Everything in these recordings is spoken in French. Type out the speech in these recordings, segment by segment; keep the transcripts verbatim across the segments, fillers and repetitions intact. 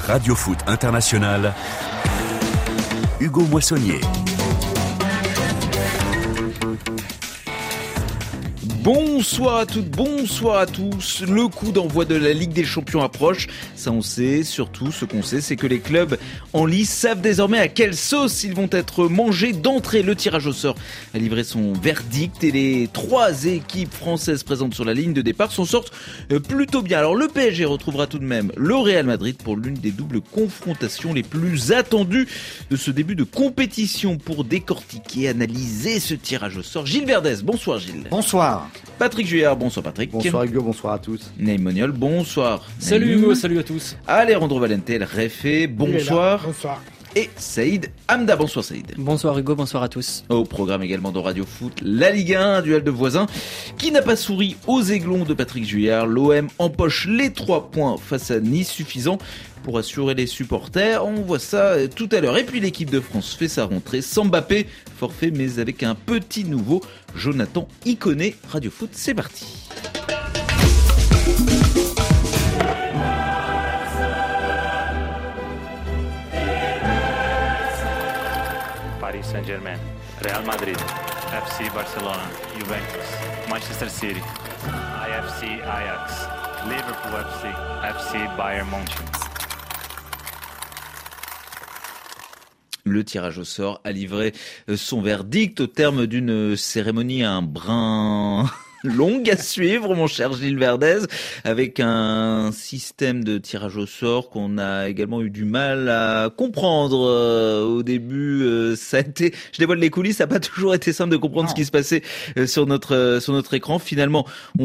Radio Foot International, Hugo Moissonnier. Bonsoir à toutes, bonsoir à tous. Le coup d'envoi de la Ligue des Champions approche. Ça on sait, surtout ce qu'on sait, c'est que les clubs en lice savent désormais à quelle sauce ils vont être mangés d'entrée. Le tirage au sort a livré son verdict et les trois équipes françaises présentes sur la ligne de départ s'en sortent plutôt bien. Alors le P S G retrouvera tout de même le Real Madrid pour l'une des doubles confrontations les plus attendues de ce début de compétition. Pour décortiquer, analyser ce tirage au sort, Gilles Verdez. Bonsoir Gilles. Bonsoir. Patrick Juillard, bonsoir Patrick. Bonsoir Hugo, bonsoir à tous. Naïm Moniol, bonsoir. Salut Naïm. Hugo, salut à tous. Alejandro Valentel, Réfé, bonsoir. Bonsoir. Et Saïd Hamda, bonsoir Saïd. Bonsoir Hugo, bonsoir à tous. Au programme également de Radio Foot, la Ligue un, un duel de voisins qui n'a pas souri aux aiglons de Patrick Juillard. L'O M empoche les trois points face à Nice, suffisant pour assurer les supporters. On voit ça tout à l'heure. Et puis l'équipe de France fait sa rentrée sans Mbappé, forfait mais avec un petit nouveau, Jonathan Iconé. Radio Foot, c'est parti. Paris Saint-Germain, Real Madrid, F C Barcelona, Juventus, Manchester City, I F C Ajax, Liverpool F C, F C Bayern München. Le tirage au sort a livré son verdict au terme d'une cérémonie un brin longue à suivre, mon cher Gilles Verdez, avec un système de tirage au sort qu'on a également eu du mal à comprendre euh, au début. Euh, ça a été, je dévoile les coulisses, ça n'a pas toujours été simple de comprendre non. ce qui se passait euh, sur notre euh, sur notre écran. Finalement,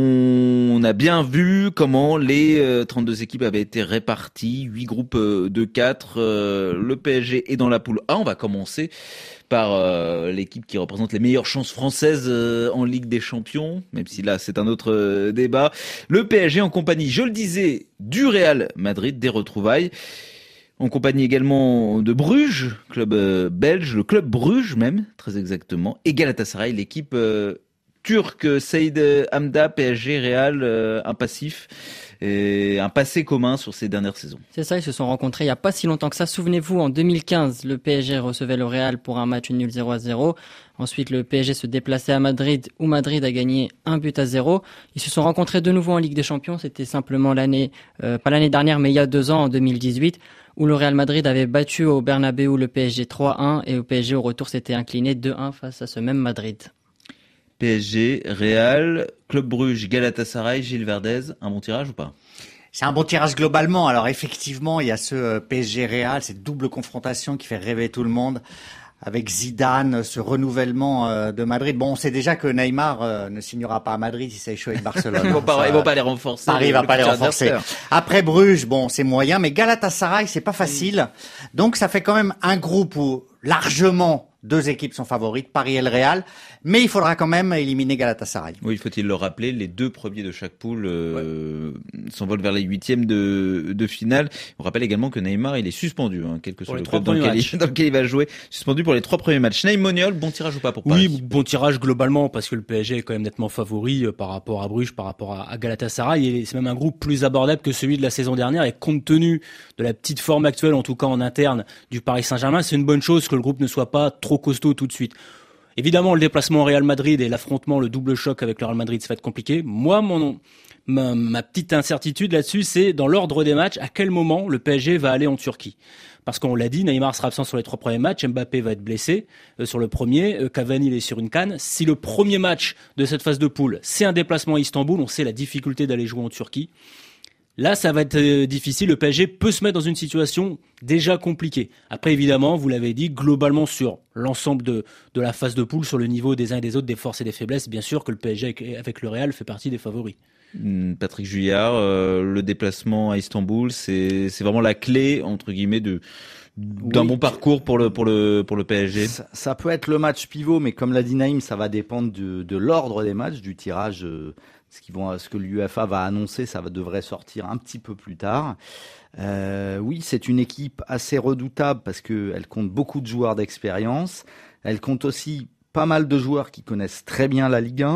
on, on a bien vu comment les euh, trente-deux équipes avaient été réparties, huit groupes euh, de quatre. Euh, le P S G est dans la poule A. On va commencer par euh, l'équipe qui représente les meilleures chances françaises euh, en Ligue des Champions, même si là c'est un autre euh, débat. Le P S G en compagnie, je le disais, du Real Madrid, des retrouvailles, en compagnie également de Bruges, club euh, belge, le club Bruges même, très exactement, et Galatasaray, l'équipe euh, turque. Saïd Hamda, P S G, Real, euh, un passif et un passé commun sur ces dernières saisons. C'est ça, ils se sont rencontrés il n'y a pas si longtemps que ça. Souvenez-vous, en deux mille quinze, le P S G recevait le Real pour un match nul zéro à zéro. Ensuite, le P S G se déplaçait à Madrid, où Madrid a gagné un but à zéro. Ils se sont rencontrés de nouveau en Ligue des Champions. C'était simplement l'année, euh, pas l'année dernière, mais il y a deux ans, en deux mille dix-huit, où le Real Madrid avait battu au Bernabéu le P S G trois un, et au P S G au retour s'était incliné deux un face à ce même Madrid. P S G, Real, Club Bruges, Galatasaray, Gilles Verdez, un bon tirage ou pas ? C'est un bon tirage globalement. Alors effectivement, il y a ce P S G Real, cette double confrontation qui fait rêver tout le monde. Avec Zidane, ce renouvellement de Madrid. Bon, on sait déjà que Neymar ne signera pas à Madrid si ça échoue avec Barcelone. Ils vont pas, ils vont pas les renforcer. Paris va pas les renforcer. Après Bruges, bon, c'est moyen, mais Galatasaray, c'est pas facile. Donc ça fait quand même un groupe où largement deux équipes sont favorites, Paris et le Real, mais il faudra quand même éliminer Galatasaray. Oui, faut-il le rappeler, les deux premiers de chaque poule euh, ouais. s'envolent vers les huitièmes de, de finale. On rappelle également que Neymar, il est suspendu, hein, quel que soit le club dans lequel, il, dans lequel il va jouer, suspendu pour les trois premiers matchs. Naïm Moniol, bon tirage ou pas pour Paris ? Oui, bon tirage globalement, parce que le P S G est quand même nettement favori euh, par rapport à Bruges, par rapport à, à Galatasaray, et c'est même un groupe plus abordable que celui de la saison dernière, et compte tenu de la petite forme actuelle, en tout cas en interne, du Paris Saint-Germain, c'est une bonne chose que le groupe ne soit pas trop costaud tout de suite. Évidemment, le déplacement au Real Madrid et l'affrontement, le double choc avec le Real Madrid, ça va être compliqué. Moi, mon, ma, ma petite incertitude là-dessus, c'est dans l'ordre des matchs, à quel moment le P S G va aller en Turquie. Parce qu'on l'a dit, Neymar sera absent sur les trois premiers matchs, Mbappé va être blessé euh, sur le premier, euh, Cavani il est sur une canne. Si le premier match de cette phase de poule, c'est un déplacement à Istanbul, on sait la difficulté d'aller jouer en Turquie. Là, ça va être euh, difficile. Le P S G peut se mettre dans une situation déjà compliquée. Après, évidemment, vous l'avez dit, globalement sur l'ensemble de, de la phase de poule, sur le niveau des uns et des autres, des forces et des faiblesses, bien sûr que le P S G avec, avec le Real fait partie des favoris. Patrick Juillard, euh, le déplacement à Istanbul, c'est, c'est vraiment la clé, entre guillemets, de... d'un oui. bon parcours pour le pour le pour le P S G. Ça, ça peut être le match pivot, mais comme l'a dit Naïm, ça va dépendre de, de l'ordre des matchs, du tirage. Euh, ce, qu'ils vont, ce que l'UEFA va annoncer, ça va, devrait sortir un petit peu plus tard. Euh, oui, c'est une équipe assez redoutable parce que elle compte beaucoup de joueurs d'expérience. Elle compte aussi pas mal de joueurs qui connaissent très bien la Ligue un.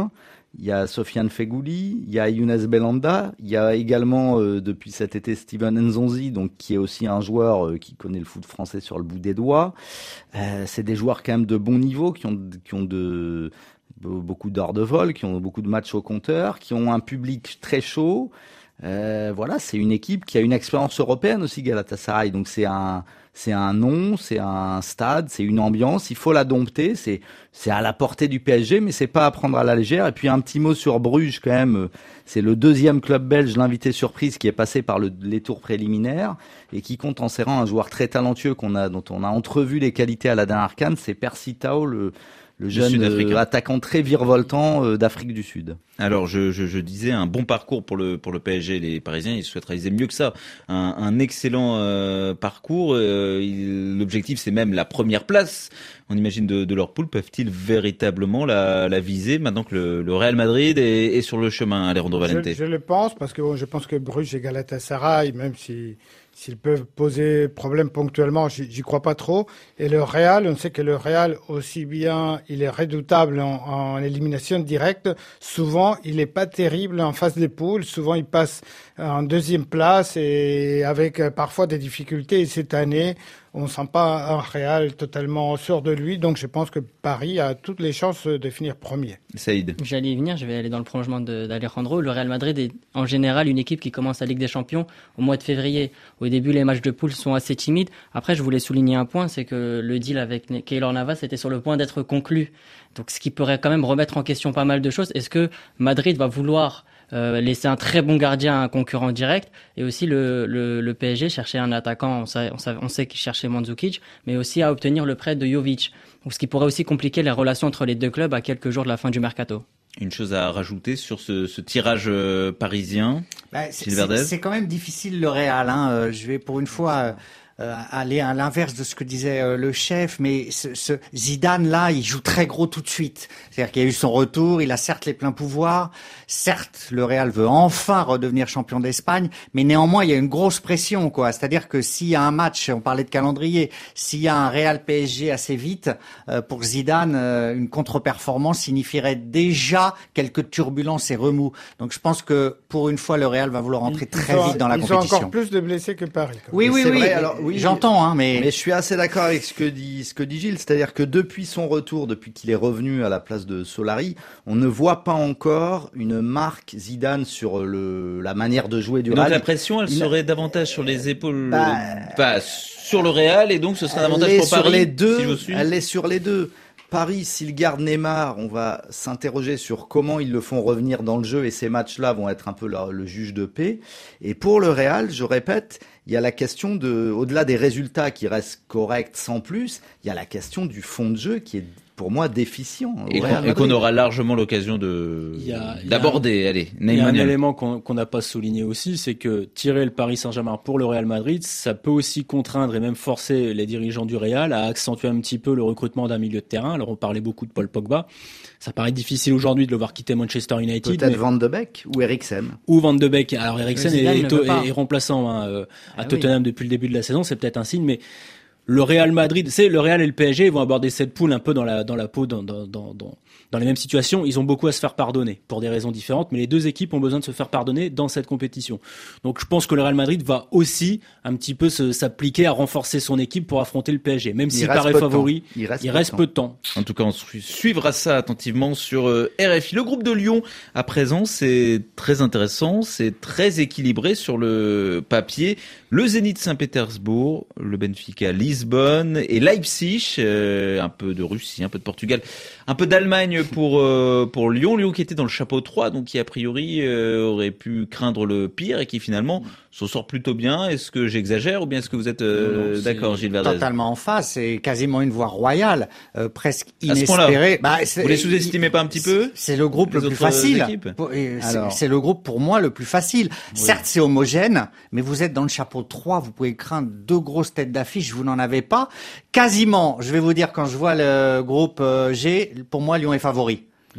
il y a Sofiane Feghouli, il y a Younes Belhanda, il y a également euh, depuis cet été Steven Nzonzi, donc qui est aussi un joueur euh, qui connaît le foot français sur le bout des doigts. Euh, c'est des joueurs quand même de bon niveau, qui ont qui ont de beaucoup d'heures de vol, qui ont beaucoup de matchs au compteur, qui ont un public très chaud. Euh, voilà, c'est une équipe qui a une expérience européenne aussi, Galatasaray. Donc c'est un c'est un nom, c'est un stade, c'est une ambiance. Il faut la dompter. C'est c'est à la portée du P S G, mais c'est pas à prendre à la légère. Et puis un petit mot sur Bruges quand même. C'est le deuxième club belge, l'invité surprise, qui est passé par le, les tours préliminaires et qui compte en serrant un joueur très talentueux qu'on a, dont on a entrevu les qualités à la dernière CAN. C'est Percy Tau, le le jeune euh, attaquant très virevoltant euh, d'Afrique du Sud. Alors, je, je, je disais un bon parcours pour le pour le P S G. Les Parisiens, ils souhaitent réaliser mieux que ça. Un, un excellent euh, parcours. Euh, il, l'objectif, c'est même la première place. On imagine de, de leur poule. Peuvent-ils véritablement la, la viser maintenant que le, le Real Madrid est, est sur le chemin, Alejandro Valente? Je, je le pense, parce que bon, je pense que Bruges et Galatasaray, même si s'ils peuvent poser problème ponctuellement, j'y, j'y crois pas trop. Et le Real, on sait que le Real, aussi bien il est redoutable en, en élimination directe, souvent il est pas terrible en phase des poules. Souvent il passe en deuxième place et avec parfois des difficultés. Et cette année, on ne sent pas un Real totalement sûr de lui. Donc je pense que Paris a toutes les chances de finir premier. Saïd. J'allais y venir, je vais aller dans le prolongement de, d'Alejandro. Le Real Madrid est en général une équipe qui commence la Ligue des Champions au mois de février. Au début, les matchs de poule sont assez timides. Après, je voulais souligner un point, c'est que le deal avec Keylor Navas était sur le point d'être conclu. Donc ce qui pourrait quand même remettre en question pas mal de choses. Est-ce que Madrid va vouloir Euh, laisser un très bon gardien à un concurrent direct, et aussi le, le, le P S G cherchait un attaquant, on sait, on sait, on sait qu'il cherchait Mandzukic, mais aussi à obtenir le prêt de Jovic, donc ce qui pourrait aussi compliquer les relations entre les deux clubs à quelques jours de la fin du mercato. Une chose à rajouter sur ce, ce tirage euh, parisien, bah, c'est, c'est, c'est quand même difficile le Real, hein. Euh, je vais pour une fois euh, euh, aller à l'inverse de ce que disait euh, le chef, mais ce, ce Zidane là, il joue très gros tout de suite. C'est-à-dire qu'il y a eu son retour, il a certes les pleins pouvoirs, certes le Real veut enfin redevenir champion d'Espagne, mais néanmoins il y a une grosse pression, quoi. C'est-à-dire que s'il y a un match, on parlait de calendrier, s'il y a un Real P S G assez vite, euh, pour Zidane, euh, une contre-performance signifierait déjà quelques turbulences et remous. Donc je pense que pour une fois le Real va vouloir entrer très ont, vite dans la ils compétition. Ils ont encore plus de blessés que Paris. Oui, oui, oui. Vrai, alors, oui, j'entends, hein, mais... mais je suis assez d'accord avec ce que dit ce que dit Gilles, c'est-à-dire que depuis son retour, depuis qu'il est revenu à la place de Solari, on ne voit pas encore une marque Zidane sur le la manière de jouer du Real. Donc la pression, elle serait davantage sur les épaules, bah, pas sur le Real, et donc ce serait un avantage pour Paris. Sur les deux, si je vous suis. Elle est sur les deux. Paris, s'il garde Neymar, on va s'interroger sur comment ils le font revenir dans le jeu, et ces matchs-là vont être un peu le, le juge de paix. Et pour le Real, je répète, il y a la question de, au-delà des résultats qui restent corrects sans plus, il y a la question du fond de jeu qui est pour moi déficient. Et, qu'on, et qu'on aura largement l'occasion de il y a, d'aborder. Il y a, allez, il y a un élément qu'on, qu'on n'a pas souligné aussi, c'est que tirer le Paris Saint-Germain pour le Real Madrid, ça peut aussi contraindre et même forcer les dirigeants du Real à accentuer un petit peu le recrutement d'un milieu de terrain. Alors on parlait beaucoup de Paul Pogba. Ça paraît difficile aujourd'hui de le voir quitter Manchester United. Peut-être mais... Van de Beek ou Eriksen. Ou Van de Beek. Alors Eriksen est, est, est, est remplaçant hein, euh, à ah, Tottenham oui. depuis le début de la saison. C'est peut-être un signe, mais le Real Madrid, c'est le Real et le P S G, ils vont aborder cette poule un peu dans la dans la peau, dans dans dans dans, dans les mêmes situations. Ils ont beaucoup à se faire pardonner pour des raisons différentes, mais les deux équipes ont besoin de se faire pardonner dans cette compétition. Donc je pense que le Real Madrid va aussi un petit peu se, s'appliquer à renforcer son équipe pour affronter le P S G, même s'il paraît favori. Il reste, il reste peu de temps. En tout cas, on suivra ça attentivement sur R F I. Le groupe de Lyon, à présent, c'est très intéressant, c'est très équilibré sur le papier. Le Zénith Saint-Pétersbourg, le Benfica Lisbonne et Leipzig, euh, un peu de Russie, un peu de Portugal, un peu d'Allemagne pour euh, pour Lyon. Lyon qui était dans le chapeau trois, donc qui a priori euh, aurait pu craindre le pire et qui finalement s'en sort plutôt bien. Est-ce que j'exagère ou bien est-ce que vous êtes euh, non, d'accord, Gilles Verdez? Totalement en face, c'est quasiment une voie royale, euh, presque inespérée. Bah, vous les sous-estimez pas un petit peu? C'est le groupe le plus facile. C'est, Alors, c'est le groupe pour moi le plus facile. Oui. Certes, c'est homogène, mais vous êtes dans le chapeau trois, vous pouvez craindre deux grosses têtes d'affiche, vous n'en avez pas. Quasiment, je vais vous dire, quand je vois le groupe G, pour moi, Lyon est favori.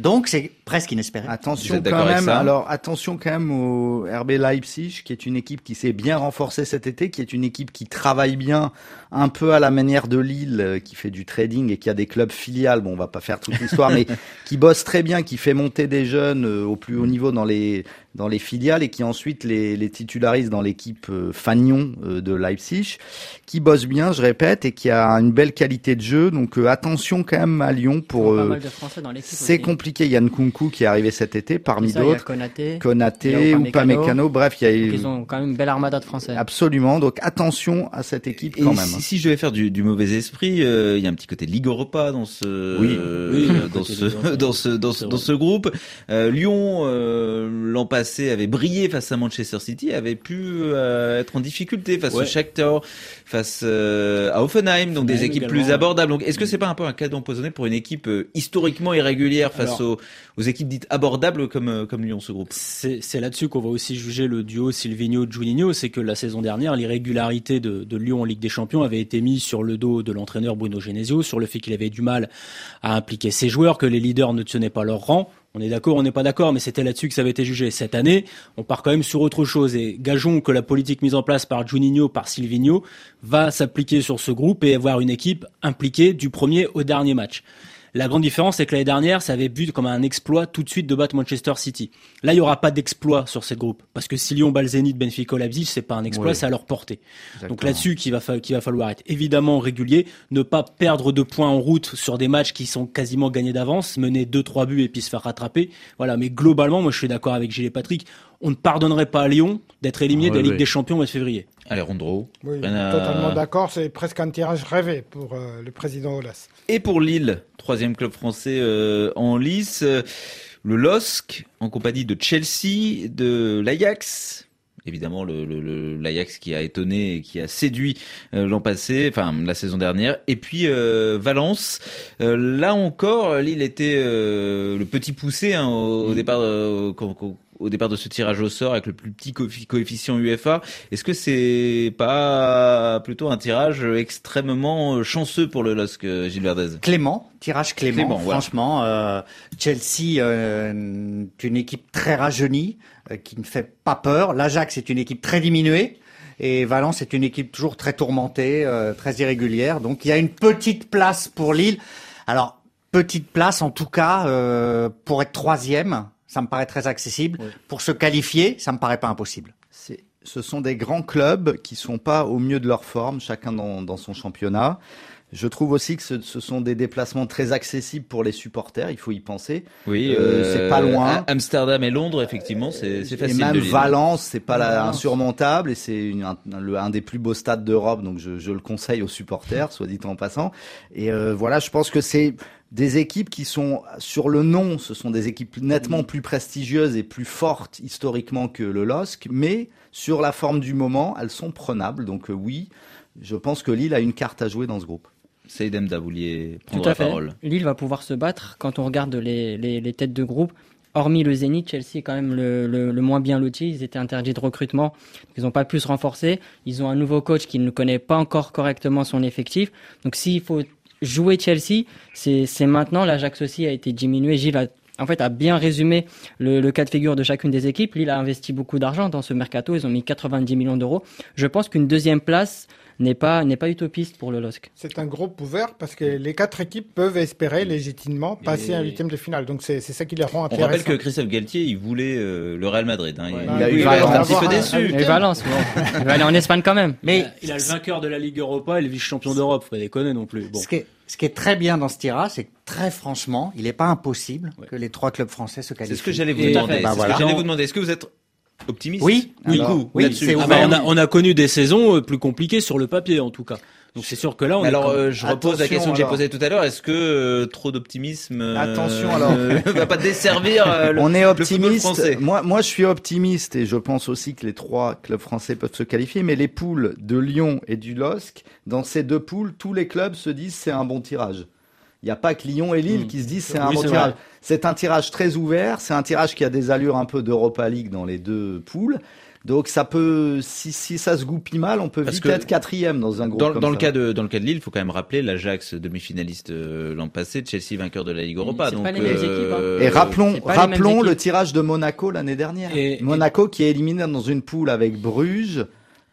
Donc c'est presque inespéré. Attention quand même. Alors attention quand même au R B Leipzig, qui est une équipe qui s'est bien renforcée cet été, qui est une équipe qui travaille bien, un peu à la manière de Lille, qui fait du trading et qui a des clubs filiales. Bon, on va pas faire toute l'histoire, mais qui bosse très bien, qui fait monter des jeunes au plus haut niveau dans les dans les filiales et qui ensuite les, les titularise dans l'équipe euh, Fagnon euh, de Leipzig, qui bosse bien, je répète, et qui a une belle qualité de jeu. Donc euh, attention quand même à Lyon pour. Euh, pas mal de Français dans l'équipe c'est aussi. Compliqué. Il y a Nkunku qui est arrivé cet été, parmi ça, d'autres. Il y a Konaté, Konaté ou Upamecano. Bref, il y a. Donc, ils ont quand même une belle armada de Français. Absolument. Donc attention à cette équipe et quand même. Si, si je devais faire du, du mauvais esprit, euh, il y a un petit côté Ligue Europa dans ce. Oui. Euh, oui dans, ce dans ce dans ce dans ce groupe. Euh, Lyon euh, l'an passé avait brillé face à Manchester City, avait pu euh, être en difficulté face ouais. au Shakhtar, face euh, à Hoffenheim, donc ouais, des équipes plus abordables. Donc, est-ce que c'est pas un peu un cadeau empoisonné pour une équipe euh, historiquement irrégulière face Alors, aux, aux équipes dites abordables comme comme Lyon, ce groupe? C'est, c'est là-dessus qu'on va aussi juger le duo Silvinho-Juninho, c'est que la saison dernière, l'irrégularité de, de Lyon en Ligue des Champions avait été mise sur le dos de l'entraîneur Bruno Genesio, sur le fait qu'il avait du mal à impliquer ses joueurs, que les leaders ne tenaient pas leur rang. On est d'accord, on n'est pas d'accord, mais c'était là-dessus que ça avait été jugé. Cette année, on part quand même sur autre chose et gageons que la politique mise en place par Juninho, par Silvinho, va s'appliquer sur ce groupe et avoir une équipe impliquée du premier au dernier match. La grande différence, c'est que l'année dernière, ça avait vu comme un exploit tout de suite de battre Manchester City. Là, il n'y aura pas d'exploit sur ce groupe. Parce que si Lyon bat le Zénith, Benfica, Leipzig, c'est pas un exploit, oui. c'est à leur portée. Exactement. Donc là-dessus, qu'il va, fa- qu'il va falloir être évidemment régulier, ne pas perdre de points en route sur des matchs qui sont quasiment gagnés d'avance, mener deux, trois buts et puis se faire rattraper. Voilà. Mais globalement, moi, je suis d'accord avec Gilles et Patrick. On ne pardonnerait pas à Lyon d'être éliminé ah, oui, de la Ligue oui. des Champions au mois de février. Allez, Rondro. Oui, à... totalement d'accord. C'est presque un tirage rêvé pour euh, le président Aulas. Et pour Lille, troisième club français euh, en lice, euh, le L O S C, en compagnie de Chelsea, de l'Ajax. Évidemment, le, le, le, l'Ajax qui a étonné et qui a séduit euh, l'an passé, enfin la saison dernière. Et puis euh, Valence, euh, là encore, Lille était euh, le petit poussé hein, au, au départ. Euh, quand, quand, au départ de ce tirage au sort avec le plus petit coefficient U F A. Est-ce que c'est pas plutôt un tirage extrêmement chanceux pour le L O S C, Gilles Verdez? Clément, tirage clément, clément franchement. Voilà. Euh, Chelsea euh, est une équipe très rajeunie, euh, qui ne fait pas peur. L'Ajax est une équipe très diminuée. Et Valence est une équipe toujours très tourmentée, euh, très irrégulière. Donc il y a une petite place pour Lille. Alors, petite place en tout cas euh, pour être troisième. Ça me paraît très accessible. Oui. Pour se qualifier, ça me paraît pas impossible. C'est, ce sont des grands clubs qui sont pas au mieux de leur forme, chacun dans, dans son championnat. Je trouve aussi que ce, ce sont des déplacements très accessibles pour les supporters. Il faut y penser. Oui, euh, euh, c'est pas loin. Amsterdam et Londres, effectivement, c'est, c'est facile. Et même de Valence, c'est pas la, insurmontable et c'est une, un, le, un des plus beaux stades d'Europe. Donc je, je le conseille aux supporters, soit dit en passant. Et euh, voilà, je pense que c'est des équipes qui sont, sur le nom, ce sont des équipes nettement plus prestigieuses et plus fortes historiquement que le L O S C, mais sur la forme du moment, elles sont prenables. Donc euh, oui, je pense que Lille a une carte à jouer dans ce groupe. Saïd Mda, vous vouliez prendre Tout à la fait. parole. Lille va pouvoir se battre quand on regarde les, les, les têtes de groupe. Hormis le Zénith, Chelsea est quand même le, le, le moins bien loti. Ils étaient interdits de recrutement. Ils n'ont pas pu se renforcer. Ils ont un nouveau coach qui ne connaît pas encore correctement son effectif. Donc s'il faut jouer Chelsea, c'est, c'est maintenant. L'Ajax aussi a été diminué. Gilles a, en fait, a bien résumé le, le cas de figure de chacune des équipes. Lille a investi beaucoup d'argent dans ce mercato. Ils ont mis quatre-vingt-dix millions d'euros. Je pense qu'une deuxième place n'est pas, n'est pas utopiste pour le L O S C. C'est un groupe ouvert parce que les quatre équipes peuvent espérer légitimement passer et... un huitième de finale. Donc c'est, c'est ça qui les rend intéressants. On rappelle que Christophe Galtier, il voulait euh, le Real Madrid. Hein. Ouais, il, bah, il, il il va être un petit peu un, déçu. Et Valence, bon. Il va aller en Espagne quand même. Mais il a, il a le vainqueur de la Ligue Europa et le vice-champion d'Europe. Faut pas déconner non plus. Bon. Ce qui est, ce qui est très bien dans ce tirage, c'est que très franchement, il n'est pas impossible ouais. que les trois clubs français se qualifient. C'est ce que j'allais vous et demander. Bah, voilà. J'allais vous demander. Est-ce que vous êtes optimiste? Oui, oui, alors, coup, oui, là-dessus. c'est ah bah, on, a, on a connu des saisons plus compliquées sur le papier en tout cas. Donc c'est sûr que là on alors est quand... euh, je repose la question que j'ai posée tout à l'heure. Est-ce que euh, trop d'optimisme euh, attention alors ne va pas desservir euh, le, on est optimiste. Le football français. Moi moi je suis optimiste et je pense aussi que les trois clubs français peuvent se qualifier. Mais les poules de Lyon et du L O S C, dans ces deux poules, tous les clubs se disent c'est un bon tirage. Il n'y a pas que Lyon et Lille mmh. qui se disent c'est un oui, bon c'est tirage. Vrai. C'est un tirage très ouvert. C'est un tirage qui a des allures un peu d'Europa League dans les deux poules. Donc ça peut, si, si ça se goupille mal, on peut Parce vite que être quatrième dans un groupe Dans, comme dans ça. le cas de dans le cas de Lille, il faut quand même rappeler l'Ajax demi-finaliste euh, l'an passé, Chelsea vainqueur de la Ligue Europa. C'est donc pas les mêmes équipes, hein. Et rappelons, c'est pas les mêmes rappelons équipes. le tirage de Monaco l'année dernière. Et- Monaco qui est éliminé dans une poule avec Bruges,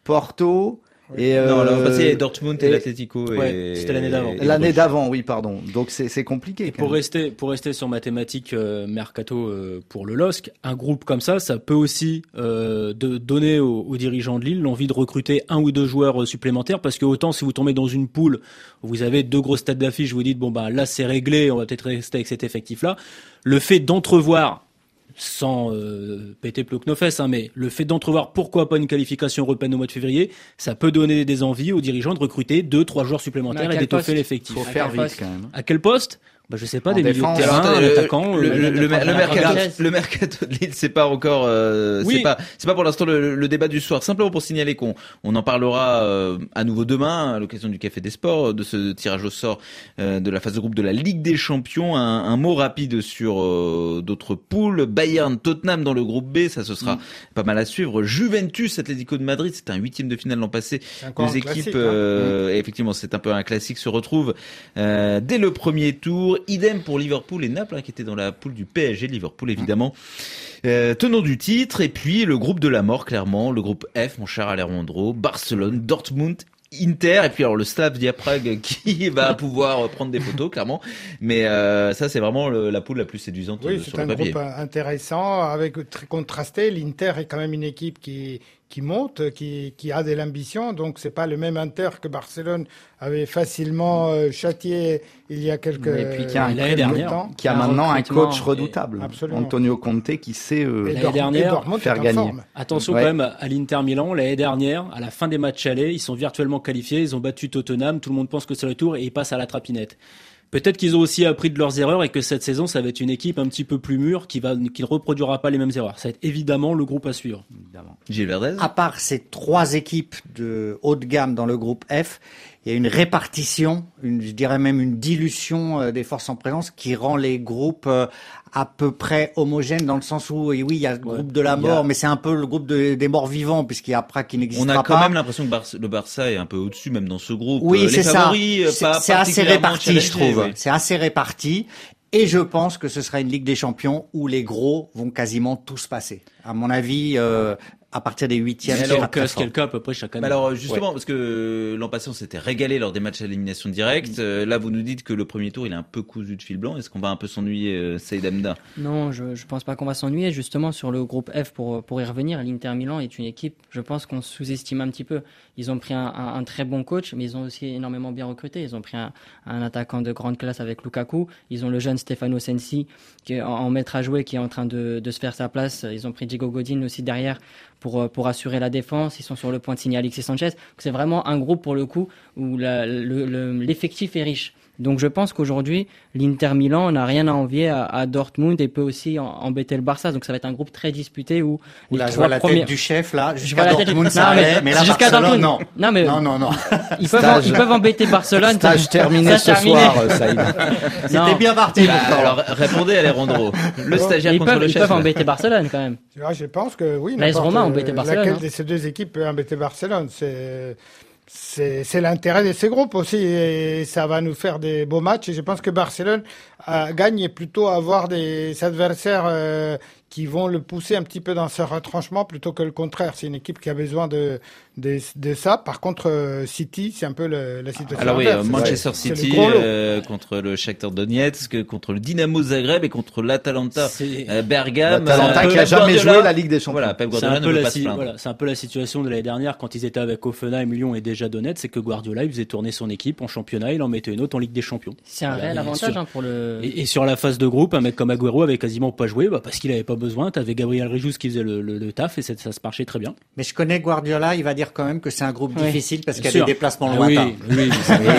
Porto et non, l'an euh, passé, il y a Dortmund et, et- l'Atlético. Ouais, et, c'était l'année d'avant. et l'année Bruges. d'avant, oui, pardon. Donc c'est c'est compliqué. Et quand pour même. rester, pour rester sur mathématiques euh, mercato euh, pour le L O S C, un groupe comme ça, ça peut aussi euh, de donner aux, aux dirigeants de Lille l'envie de recruter un ou deux joueurs euh, supplémentaires, parce que autant si vous tombez dans une poule où vous avez deux grosses têtes d'affiche, vous dites bon bah là c'est réglé, on va peut-être rester avec cet effectif-là. Le fait d'entrevoir, sans euh, péter plus que nos fesses, hein, mais le fait d'entrevoir pourquoi pas une qualification européenne au mois de février, ça peut donner des envies aux dirigeants de recruter deux, trois joueurs supplémentaires Mais à et quel d'étoffer poste l'effectif. Faut À faire quel vite poste quand même. À quel poste? Bah, je sais pas, En des milieux de défense. terrain, Alors, un attendez, le- attaquant. le, euh, le, le, le, prendre la mercato, Rodriguez. le mercato de Lille, c'est pas encore, euh, Oui. c'est pas, c'est pas pour l'instant le, le débat du soir. Simplement pour signaler qu'on, on en parlera euh, à nouveau demain à l'occasion du Café des Sports, de ce tirage au sort euh, de la phase de groupe de la Ligue des Champions. Un, un mot rapide sur euh, d'autres poules. Bayern, Tottenham dans le groupe B, ça ce sera Mm. pas mal à suivre. Juventus, Atlético de Madrid, c'était un huitième de finale l'an passé. C'est encore Deux un équipes, classique, hein. euh, et effectivement, c'est un peu un classique, se retrouvent euh, dès le premier tour. Idem pour Liverpool et Naples, hein, qui étaient dans la poule du P S G. Liverpool, évidemment, euh, tenant du titre. Et puis le groupe de la mort, clairement, le groupe F, mon cher Alejandro, Barcelone, Dortmund, Inter, et puis alors le Slavia Prague qui va pouvoir prendre des photos, clairement. Mais euh, ça, c'est vraiment le, la poule la plus séduisante Oui, euh, c'est sur un le papier. groupe intéressant, avec très contrasté. L'Inter est quand même une équipe qui qui monte, qui qui a de l'ambition. Donc c'est pas le même Inter que Barcelone avait facilement euh, châtié il y a quelques Et puis qui a un l'année quelques dernière. temps. Qui a Un maintenant un recrutement, coach redoutable, Absolument. Antonio Conte, qui sait euh, Et L'année Dor- et dernière, Dortmund faire est en gagner. forme. Attention Ouais. quand même à l'Inter Milan, l'année dernière, à la fin des matchs allés, ils sont virtuellement qualifiés, ils ont battu Tottenham, tout le monde pense que c'est le retour et ils passent à la trapinette. Peut-être qu'ils ont aussi appris de leurs erreurs et que cette saison, ça va être une équipe un petit peu plus mûre qui va, qui ne reproduira pas les mêmes erreurs. Ça va être évidemment le groupe à suivre. évidemment. Gilles Verdez. À part ces trois équipes de haut de gamme dans le groupe F, il y a une répartition, une, je dirais même une dilution euh, des forces en présence qui rend les groupes euh, à peu près homogènes dans le sens où, et oui, il y a le Ouais. groupe de la Il y a- mort, mais c'est un peu le groupe de- des morts vivants puisqu'il y a Prague qui On n'existera a pas. quand même l'impression que Bar- le Barça est un peu au-dessus, même dans ce groupe. Oui, Euh, c'est les ça. favoris, euh, C'est pas c'est assez particulièrement réparti, je challengés, trouve. oui. C'est assez réparti. Et je pense que ce sera une Ligue des Champions où les gros vont quasiment tous passer. À mon avis, euh, à partir des huitièmes, Mais c'est alors, pas très C'est fort. le cas à peu près chaque année. Bah alors justement, parce que l'an passé on s'était régalé lors des matchs à élimination directe. Euh, là, vous nous dites que le premier tour il est un peu cousu de fil blanc. Est-ce qu'on va un peu s'ennuyer, euh, Saïd Hamda? Non, je je pense pas qu'on va s'ennuyer. Justement, sur le groupe F, pour pour y revenir, l'Inter Milan est une équipe, je pense qu'on sous-estime un petit peu. Ils ont pris un, un, un très bon coach, mais ils ont aussi énormément bien recruté. Ils ont pris un, un attaquant de grande classe avec Lukaku. Ils ont le jeune Stefano Sensi, qui est en, en maître à jouer, qui est en train de, de se faire sa place. Ils ont pris Diego Godin aussi derrière pour pour assurer la défense. Ils sont sur le point de signer Alexis Sanchez. Donc, c'est vraiment un groupe pour le coup où la, le, le, l'effectif est riche. Donc je pense qu'aujourd'hui, l'Inter Milan n'a rien à envier à, à Dortmund et peut aussi en, embêter le Barça. Donc ça va être un groupe très disputé où les Là, je trois vois la premiers... tête du chef, là. Je Jusqu'à vois la tête du- Dortmund, Non, ça mais- allait. Mais là, jusqu'à Barcelone, Dortmund. non. Non, mais Non, non, non. ils, peuvent, Stage- ils peuvent embêter Barcelone. Stage terminé Stage ce terminé. soir, euh, Saïd. Non. C'était bien parti. Bah, pourtant. alors répondez Alejandro. Le stagiaire Ils contre peuvent, le ils chef. peuvent embêter Barcelone quand même. Tu vois, je pense que oui. L'A S n'importe, Roma a embêté euh, Barcelone, Laquelle hein. de ces deux équipes peut embêter Barcelone? C'est c'est c'est l'intérêt de ces groupes aussi et ça va nous faire des beaux matchs. Et je pense que Barcelone euh, gagne et plutôt avoir des adversaires euh, qui vont le pousser un petit peu dans ce retranchement plutôt que le contraire. C'est une équipe qui a besoin de de, de ça. Par contre, euh, City, c'est un peu le, la situation. Alors oui, inverse. euh, Manchester C'est le City gros lot. euh, contre le Shakhtar Donetsk, contre le Dynamo Zagreb et contre l'Atalanta C'est- euh, Bergame. L'Atalanta Euh, qui a Pep jamais Guardiola- joué la Ligue des Champions. Voilà, Pep C'est Guardiola un, ne peu veut la, pas se si- plaindre. voilà, c'est un peu la situation de l'année dernière quand ils étaient avec Hoffenheim, Lyon et déjà Donetsk, c'est que Guardiola il faisait tourner son équipe en championnat, il en mettait une autre en Ligue des Champions. C'est un Voilà, réel et avantage sur- hein, pour le... Et, et sur la phase de groupe, un mec comme Agüero avait quasiment pas joué bah, parce qu'il avait pas besoin. T'avais Gabriel Rijus qui faisait le, le, le taf et ça, ça se marchait très bien. Mais je connais Guardiola, il va dire quand même que c'est un groupe Oui. difficile parce qu'il y a Bien sûr. des déplacements Ah lointains. oui, oui,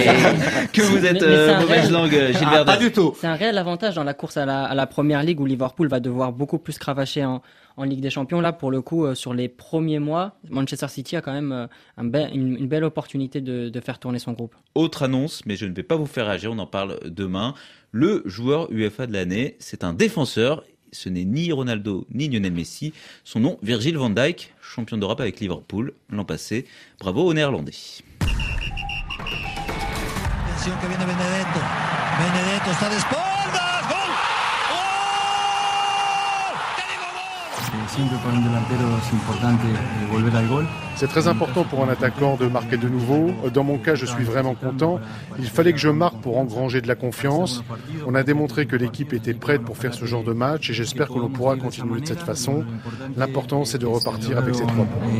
Que vous êtes Mais- mais c'est euh, un mauvaise réel- langue, Gilles Ah, Verdez. pas du tout. C'est un réel avantage dans la course à la, à la première ligue où Liverpool va devoir beaucoup plus cravacher en, en Ligue des Champions. Là, pour le coup, euh, sur les premiers mois, Manchester City a quand même euh, un be- une, une belle opportunité de, de faire tourner son groupe. Autre annonce, mais je ne vais pas vous faire réagir, on en parle demain. Le joueur UEFA de l'année, c'est un défenseur. ce n'est ni Ronaldo ni Lionel Messi. Son nom, Virgil van Dijk, champion d'Europe avec Liverpool l'an passé. Bravo aux Néerlandais. Attention que viene Benedetto. Benedetto está de espaldas. ¡Gol! ¡Gol! C'est très important pour un attaquant de marquer de nouveau. Dans mon cas, je suis vraiment content. Il fallait que je marque pour engranger de la confiance. On a démontré que l'équipe était prête pour faire ce genre de match et j'espère que l'on pourra continuer de cette façon. L'important, c'est de repartir avec ces trois points.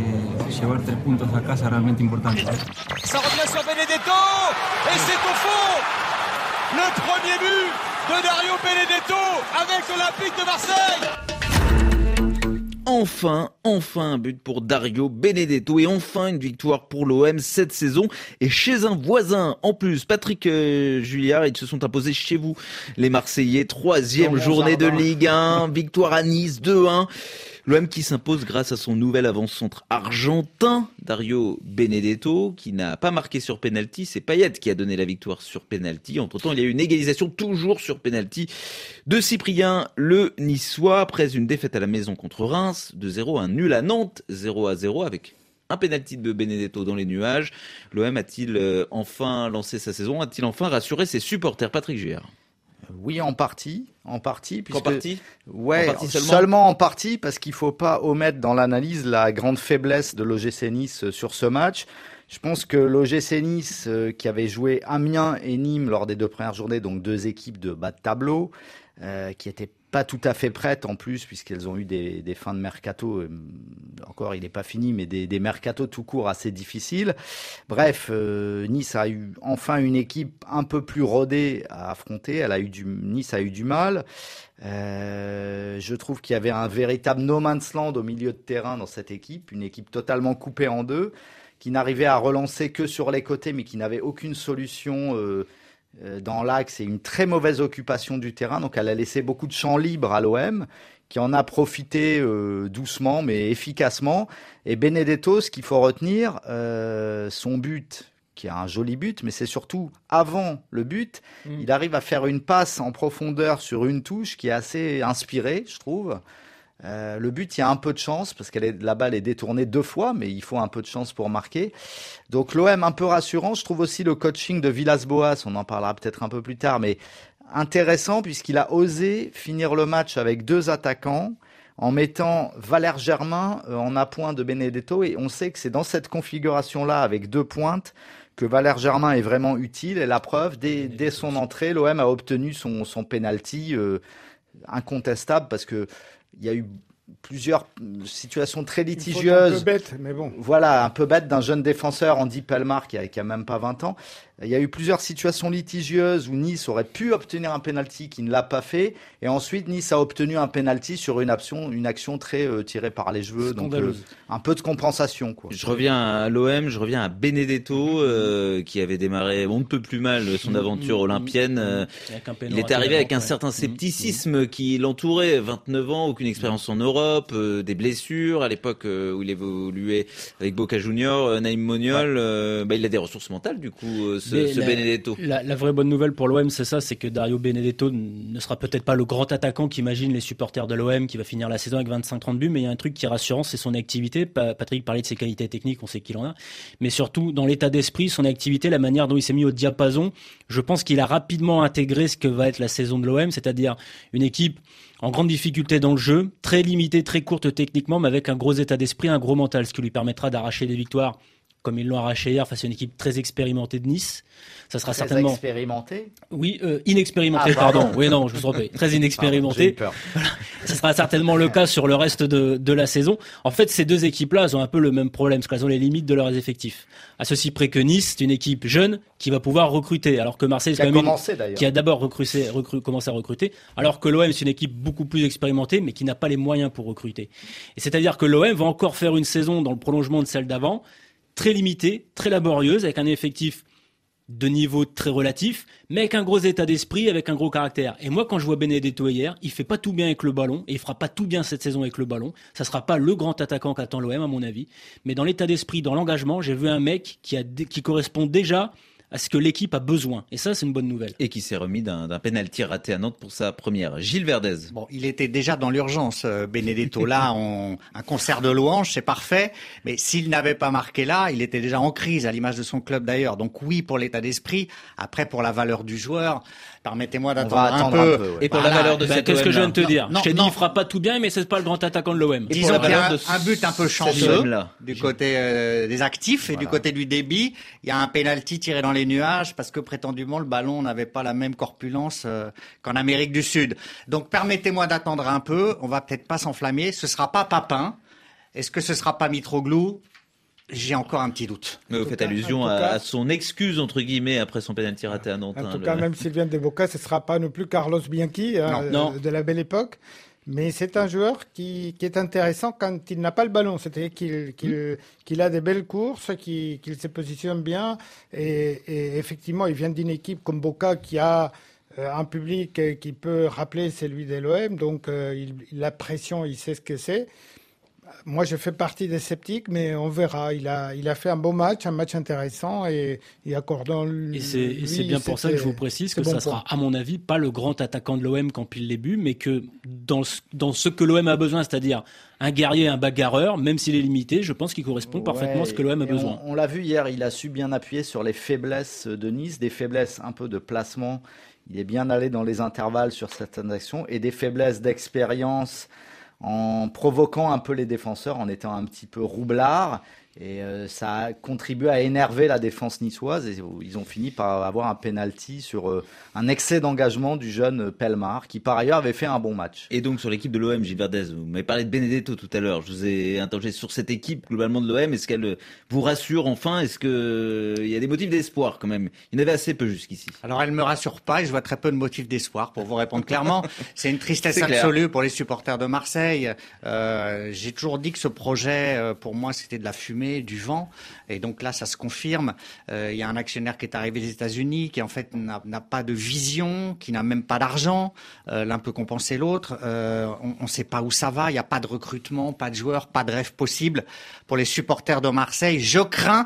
Ça revient sur Benedetto et c'est au fond le premier but de Dario Benedetto avec l'Olympique de Marseille. Enfin, enfin un but pour Dario Benedetto et enfin une victoire pour l'O M cette saison et chez un voisin. En plus, Patrick euh, Juliard, ils se sont imposés chez vous, les Marseillais. Troisième journée de Ligue un, victoire à Nice deux un. L'O M qui s'impose grâce à son nouvel avant-centre argentin, Dario Benedetto, qui n'a pas marqué sur penalty. C'est Payet qui a donné la victoire sur penalty. Entre-temps, il y a eu une égalisation toujours sur penalty de Cyprien le Niçois après une défaite à la maison contre Reims, deux zéro, un nul à Nantes, zéro à zéro avec un penalty de Benedetto dans les nuages. L'O M a-t-il euh, enfin lancé sa saison? A-t-il enfin rassuré ses supporters? Patrick Juillard. Oui, en partie, en partie. Puisque... En partie Ouais, en partie seulement, seulement en partie, parce qu'il faut pas omettre dans l'analyse la grande faiblesse de l'O G C Nice sur ce match. Je pense que l'O G C Nice, euh, qui avait joué Amiens et Nîmes lors des deux premières journées, donc deux équipes de bas de tableau, euh, qui étaient pas tout à fait prêtes en plus, puisqu'elles ont eu des, des fins de mercato, euh, encore il n'est pas fini, mais des, des mercatos tout court assez difficiles. Bref, euh, Nice a eu enfin une équipe un peu plus rodée à affronter. Elle a eu du, Nice a eu du mal. Euh, je trouve qu'il y avait un véritable no man's land au milieu de terrain dans cette équipe, une équipe totalement coupée en deux, qui n'arrivait à relancer que sur les côtés, mais qui n'avait aucune solution euh, dans l'axe et une très mauvaise occupation du terrain. Donc elle a laissé beaucoup de champs libres à l'O M, qui en a profité euh, doucement mais efficacement. Et Benedetto, ce qu'il faut retenir, euh, son but, qui est un joli but, mais c'est surtout avant le but, mmh. il arrive à faire une passe en profondeur sur une touche qui est assez inspirée, je trouve. Euh, le but, il y a un peu de chance parce que la balle est détournée deux fois, mais il faut un peu de chance pour marquer. Donc l'O M un peu rassurant. Je trouve aussi le coaching de Villas-Boas, on en parlera peut-être un peu plus tard, mais intéressant puisqu'il a osé finir le match avec deux attaquants en mettant Valère Germain en appoint de Benedetto. Et on sait que c'est dans cette configuration-là avec deux pointes que Valère Germain est vraiment utile. Et la preuve, dès, dès son entrée, l'O M a obtenu son, son penalty euh, incontestable parce que il y a eu plusieurs situations très litigieuses. Un peu bête, mais bon. Voilà, un peu bête d'un jeune défenseur, Andy Pelmar, qui a, qui a même pas vingt ans. Il y a eu plusieurs situations litigieuses où Nice aurait pu obtenir un penalty qui ne l'a pas fait. Et ensuite, Nice a obtenu un penalty sur une action, une action très euh, tirée par les cheveux. Donc, euh, un peu de compensation, quoi. Je reviens à l'O M, je reviens à Benedetto, euh, qui avait démarré on ne peut plus mal son aventure olympienne. Euh, il est arrivé avec un certain scepticisme qui l'entourait. vingt-neuf ans, aucune expérience en Europe, euh, des blessures. À l'époque euh, où il évoluait avec Boca Juniors, euh, Naïm Moniol, euh, bah, il a des ressources mentales, du coup, euh, ce, ce la, Benedetto. La, la vraie bonne nouvelle pour l'O M, c'est ça, c'est que Dario Benedetto ne sera peut-être pas le grand attaquant qu'imaginent les supporters de l'O M qui va finir la saison avec vingt-cinq trente buts, mais il y a un truc qui est rassurant, c'est son activité. Patrick parlait de ses qualités techniques, on sait qu'il en a, mais surtout dans l'état d'esprit, son activité, la manière dont il s'est mis au diapason. Je pense qu'il a rapidement intégré ce que va être la saison de l'O M, c'est-à-dire une équipe en grande difficulté dans le jeu, très limitée, très courte techniquement, mais avec un gros état d'esprit, un gros mental, ce qui lui permettra d'arracher des victoires comme ils l'ont arraché hier face à une équipe très expérimentée de Nice. Ça sera très certainement expérimenté. Oui, euh, inexpérimenté, ah, pardon. Oui, non, je vous en prie. Très inexpérimenté. Pardon, voilà. Ça sera certainement le cas sur le reste de, de la saison. En fait, ces deux équipes-là, elles ont un peu le même problème, parce qu'elles ont les limites de leurs effectifs. À ceci près que Nice, c'est une équipe jeune qui va pouvoir recruter, alors que Marseille, c'est qui a quand même commencé, une, qui a d'abord recruté, recru, commencé à recruter, alors que l'O M, c'est une équipe beaucoup plus expérimentée, mais qui n'a pas les moyens pour recruter. Et c'est-à-dire que l'O M va encore faire une saison dans le prolongement de celle d'avant, très limitée, très laborieuse, avec un effectif de niveau très relatif, mais avec un gros état d'esprit, avec un gros caractère. Et moi, quand je vois Benedetto hier, il fait pas tout bien avec le ballon, et il fera pas tout bien cette saison avec le ballon. Ça sera pas le grand attaquant qu'attend l'O M, à mon avis. Mais dans l'état d'esprit, dans l'engagement, j'ai vu un mec qui, a, qui correspond déjà à ce que l'équipe a besoin. Et ça, c'est une bonne nouvelle. Et qui s'est remis d'un, d'un pénalty raté à Nantes pour sa première. Gilles Verdez. Bon, il était déjà dans l'urgence, euh, Benedetto. Là, on, un concert de louanges, c'est parfait. Mais s'il n'avait pas marqué là, il était déjà en crise, à l'image de son club d'ailleurs. Donc oui, pour l'état d'esprit. Après, pour la valeur du joueur, permettez-moi d'attendre un peu. un peu. Et pour voilà. la valeur de bah, cette qu'est-ce O M, que je viens de te dire? non, Je t'ai dit, non. il fera pas tout bien, mais c'est pas le grand attaquant de l'O M. Disons qu'il y a un, un but un peu chanceux du côté euh, des actifs et voilà. du côté du débit. Il y a un penalty tiré dans les nuages parce que prétendument le ballon n'avait pas la même corpulence euh, qu'en Amérique du Sud. Donc permettez-moi d'attendre un peu. On va peut-être pas s'enflammer. Ce sera pas Papin. Est-ce que ce sera pas Mitroglou? J'ai encore un petit doute. Mais vous faites cas, allusion à, cas, à son excuse, entre guillemets, après son pénalty raté à Nantes. En hein, tout le... cas, même s'il vient de Boca, ce ne sera pas non plus Carlos Bianchi, hein, non, non. de la belle époque. Mais c'est un joueur qui, qui est intéressant quand il n'a pas le ballon. C'est-à-dire qu'il, qu'il, mmh. qu'il a des belles courses, qu'il, qu'il se positionne bien. Et, et effectivement, il vient d'une équipe comme Boca qui a euh, un public qui peut rappeler celui de l'O M. Donc, euh, il, la pression, il sait ce que c'est. Moi, je fais partie des sceptiques, mais on verra. Il a, il a fait un bon match, un match intéressant, et, et accordant lui. Et c'est, et c'est bien pour ça que je vous précise que bon ça sera, point. à mon avis, pas le grand attaquant de l'O M qui empile les buts, mais que dans, dans ce que l'O M a besoin, c'est-à-dire un guerrier, un bagarreur, même s'il est limité, je pense qu'il correspond ouais, parfaitement à ce que l'O M a besoin. On, on l'a vu hier, il a su bien appuyer sur les faiblesses de Nice, des faiblesses un peu de placement. Il est bien allé dans les intervalles sur certaines actions et des faiblesses d'expérience, en provoquant un peu les défenseurs, en étant un petit peu roublard. Et euh, ça a contribué à énerver la défense niçoise. Et ils ont fini par avoir un penalty sur euh, un excès d'engagement du jeune Pelmar, qui par ailleurs avait fait un bon match. Et donc sur l'équipe de l'O M, Gilles Verdez, vous m'avez parlé de Benedetto tout à l'heure. Je vous ai interrogé sur cette équipe globalement de l'O M. Est-ce qu'elle vous rassure enfin? Est-ce qu'il y a des motifs d'espoir quand même? Il y en avait assez peu jusqu'ici. Alors elle me rassure pas et je vois très peu de motifs d'espoir, pour vous répondre clairement. C'est une tristesse C'est absolue pour les supporters de Marseille. Euh, j'ai toujours dit que ce projet, euh, pour moi, c'était de la fumée, du vent, et donc là ça se confirme. Euh, il y a un actionnaire qui est arrivé des États-Unis qui en fait n'a, n'a pas de vision, qui n'a même pas d'argent. Euh, l'un peut compenser l'autre. Euh, on ne sait pas où ça va. Il n'y a pas de recrutement, pas de joueurs, pas de rêve possible pour les supporters de Marseille. Je crains,